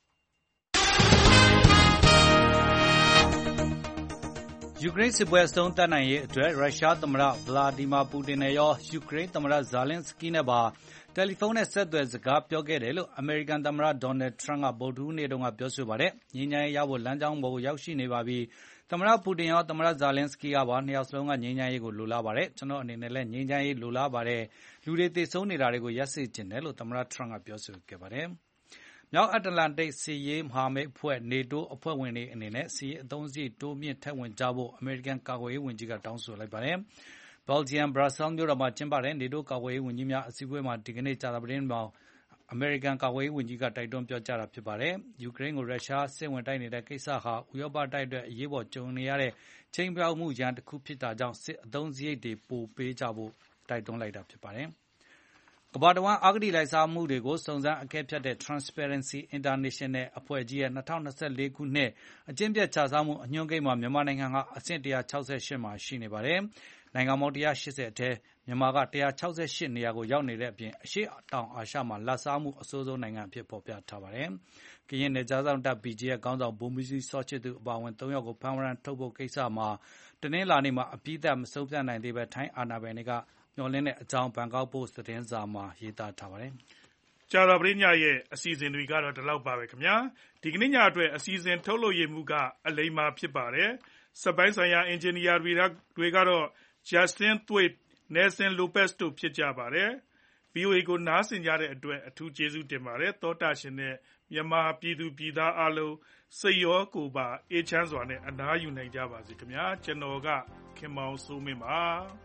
ယူကရိန်းစစ်ပွဲအဆုံးသတ်နိုင်ရေးအတွက်ရုရှားသမ္မတဗလာဒီမာပူတင်နဲ့ရောယူကရိန်းသမ္မတဇာလင်းစကီးနဲ့ပါတယ်လီဖုန်းနဲ့ဆက်သွယ်စကားပြောခဲ့တယ်လို့အမေရိကန်သမ္မတဒေါ်နယ်ထရန့်ကဗုဒ္ဓဟူးနေ့တုန်းကပြောဆိုပါတယ်။ငြိမ်းချမ်းရေးရဖို့လမ်းကြောင်းပေါ်ရောက်ရှိနေပါပြီ။သမ္မတပူတင်ရောသမ္မတဇာလင်းစကီးကပါနှစ်ယောက်စလုံးကငြိမ်းချမ်းရေးကိုလိုလားပါတယ်။ကျွန်တော်အနေနဲ့လည်းငြိမ်းချမ်းရေးလိုလားပါတယ်။လူတွေသေဆုံးနေတာတွေကိုရပ်စေချင်တယ်လို့သမ္မတထရန့်ကပြောဆိုခဲ့ပါတယ်။မြောက်အတ္တလန်တိတ်စစ်ရေးမဟာမိတ်အဖွဲ့နေတိုးအဖွဲ့ဝင်တွေအနေနဲ့စစ်ရေးအသုံးစရိတ်တိုးမြင့်ထည့်ဝင်ကြဖို့အမေရိကန်ကာကွယ်ရေးဝန်ကြီးကတောင်းဆိုလိုက်ပါတယ်။ဘယ်လ်ဂျီယံဘရပ်ဆဲလ်မြို့တော်မှာကျင်းပတဲ့နေတိုးကာကွယ်ရေးဝန်ကြီးများအစည်းအဝေးမှာဒီကနေ့ကြာသပတေးနေ့မှာအမေရိကန်ကာကွယ်ရေးဝန်ကြီးကတိုက်တွန်းပြောကြားတာဖြစ်ပါတယ်။ယူကရိန်းကိုရုရှားစစ်ဝင်တိုက်နေတဲ့ကိစ္စဟာဥရောပတိုက်အတွက်အရေးပေါ်ကြုံနေရတဲ့ချိန်ပြောက်မှုရန်တစ်ခုဖြစ်တာကြောင့်စစ်အသုံးစရိတ်တွေပိုပေးကြဖို့တိုက်တွန်းလိုက်တာဖြစ်ပါတယ်။ကမ္ဘာတဝန်းအဂတိလိုက်စားမှုတွေကိုစုံစမ်းအကဲဖြတ်တဲ့ Transparency International အဖွဲ့ကြီးရဲ့၂၀၂၄ခုနှစ်အကျင့်ပျက်ခြစားမှုအညွှန်းကိန်းမှာမြန်မာနိုင်ငံကအဆင့်၁၆၈မှာရှိနေပါတယ်။နိုင်ငံပေါင်း၁၈၀အထဲမြန်မာက၁၆၈နေရာကိုရောက်နေတဲ့အပြင်အရှေ့တောင်အာရှမှာလာဘ်စားမှုအဆိုးဆုံးနိုင်ငံအဖြစ်ဖော်ပြထားပါတယ်။ကရင်နယ်ခြားစောင့်တပ် B G F ခေါင်းဆောင်ဗိုလ်မှူးကြီးစောချစ်သူအပါအဝင်၃ယောက်ကိုဖမ်းဝရမ်းထုတ်ဖို့ကိစ္စမှာတနင်္လာနေ့မှာအပြီးသတ်မဆုံးဖြတ်နိုင်သေးဘဲထိုင်းအာဏာပိုင်တွေကမျှော်လင့်တဲ့အကြောင်းဘန်ကောက်ပို့စ်သတင်းစာမှာရေးသားထားပါတယ်။ကြာသပတေးညရဲ့အစီအစဉ်တွေကတော့ဒီလောက်ပါပဲခင်ဗျာ။ဒီကနေ့ညအတွက်အစီအစဉ်ထုတ်လွှင့်မှုကအလိမ္မာဖြစ်ပါတယ်။စက်ပိုင်းဆိုင်ရာအင်ဂျင်နီယာတွေကတော့ Justin Thwait, Nelson Lopez တို့ဖြစ်ကြပါတယ်။ V O A ကိုနားဆင်ကြတဲ့အတွက်အထူးကျေးဇူးတင်ပါတယ်။သောတာရှင်နဲ့မြန်မာပြည်သူပြည်သားအားလုံးစိတ်ရောကိုယ်ပါအေးချမ်းစွာနဲ့အနားယူနိုင်ကြပါစေခင်ဗျာ။ကျွန်တော်ကခင်မောင်စိုးမင်းပါ။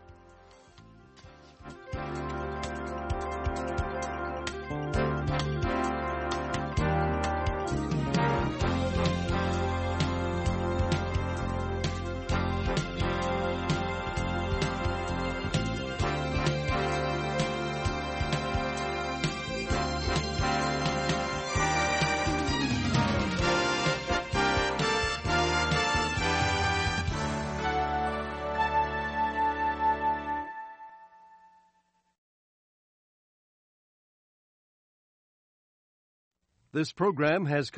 This program has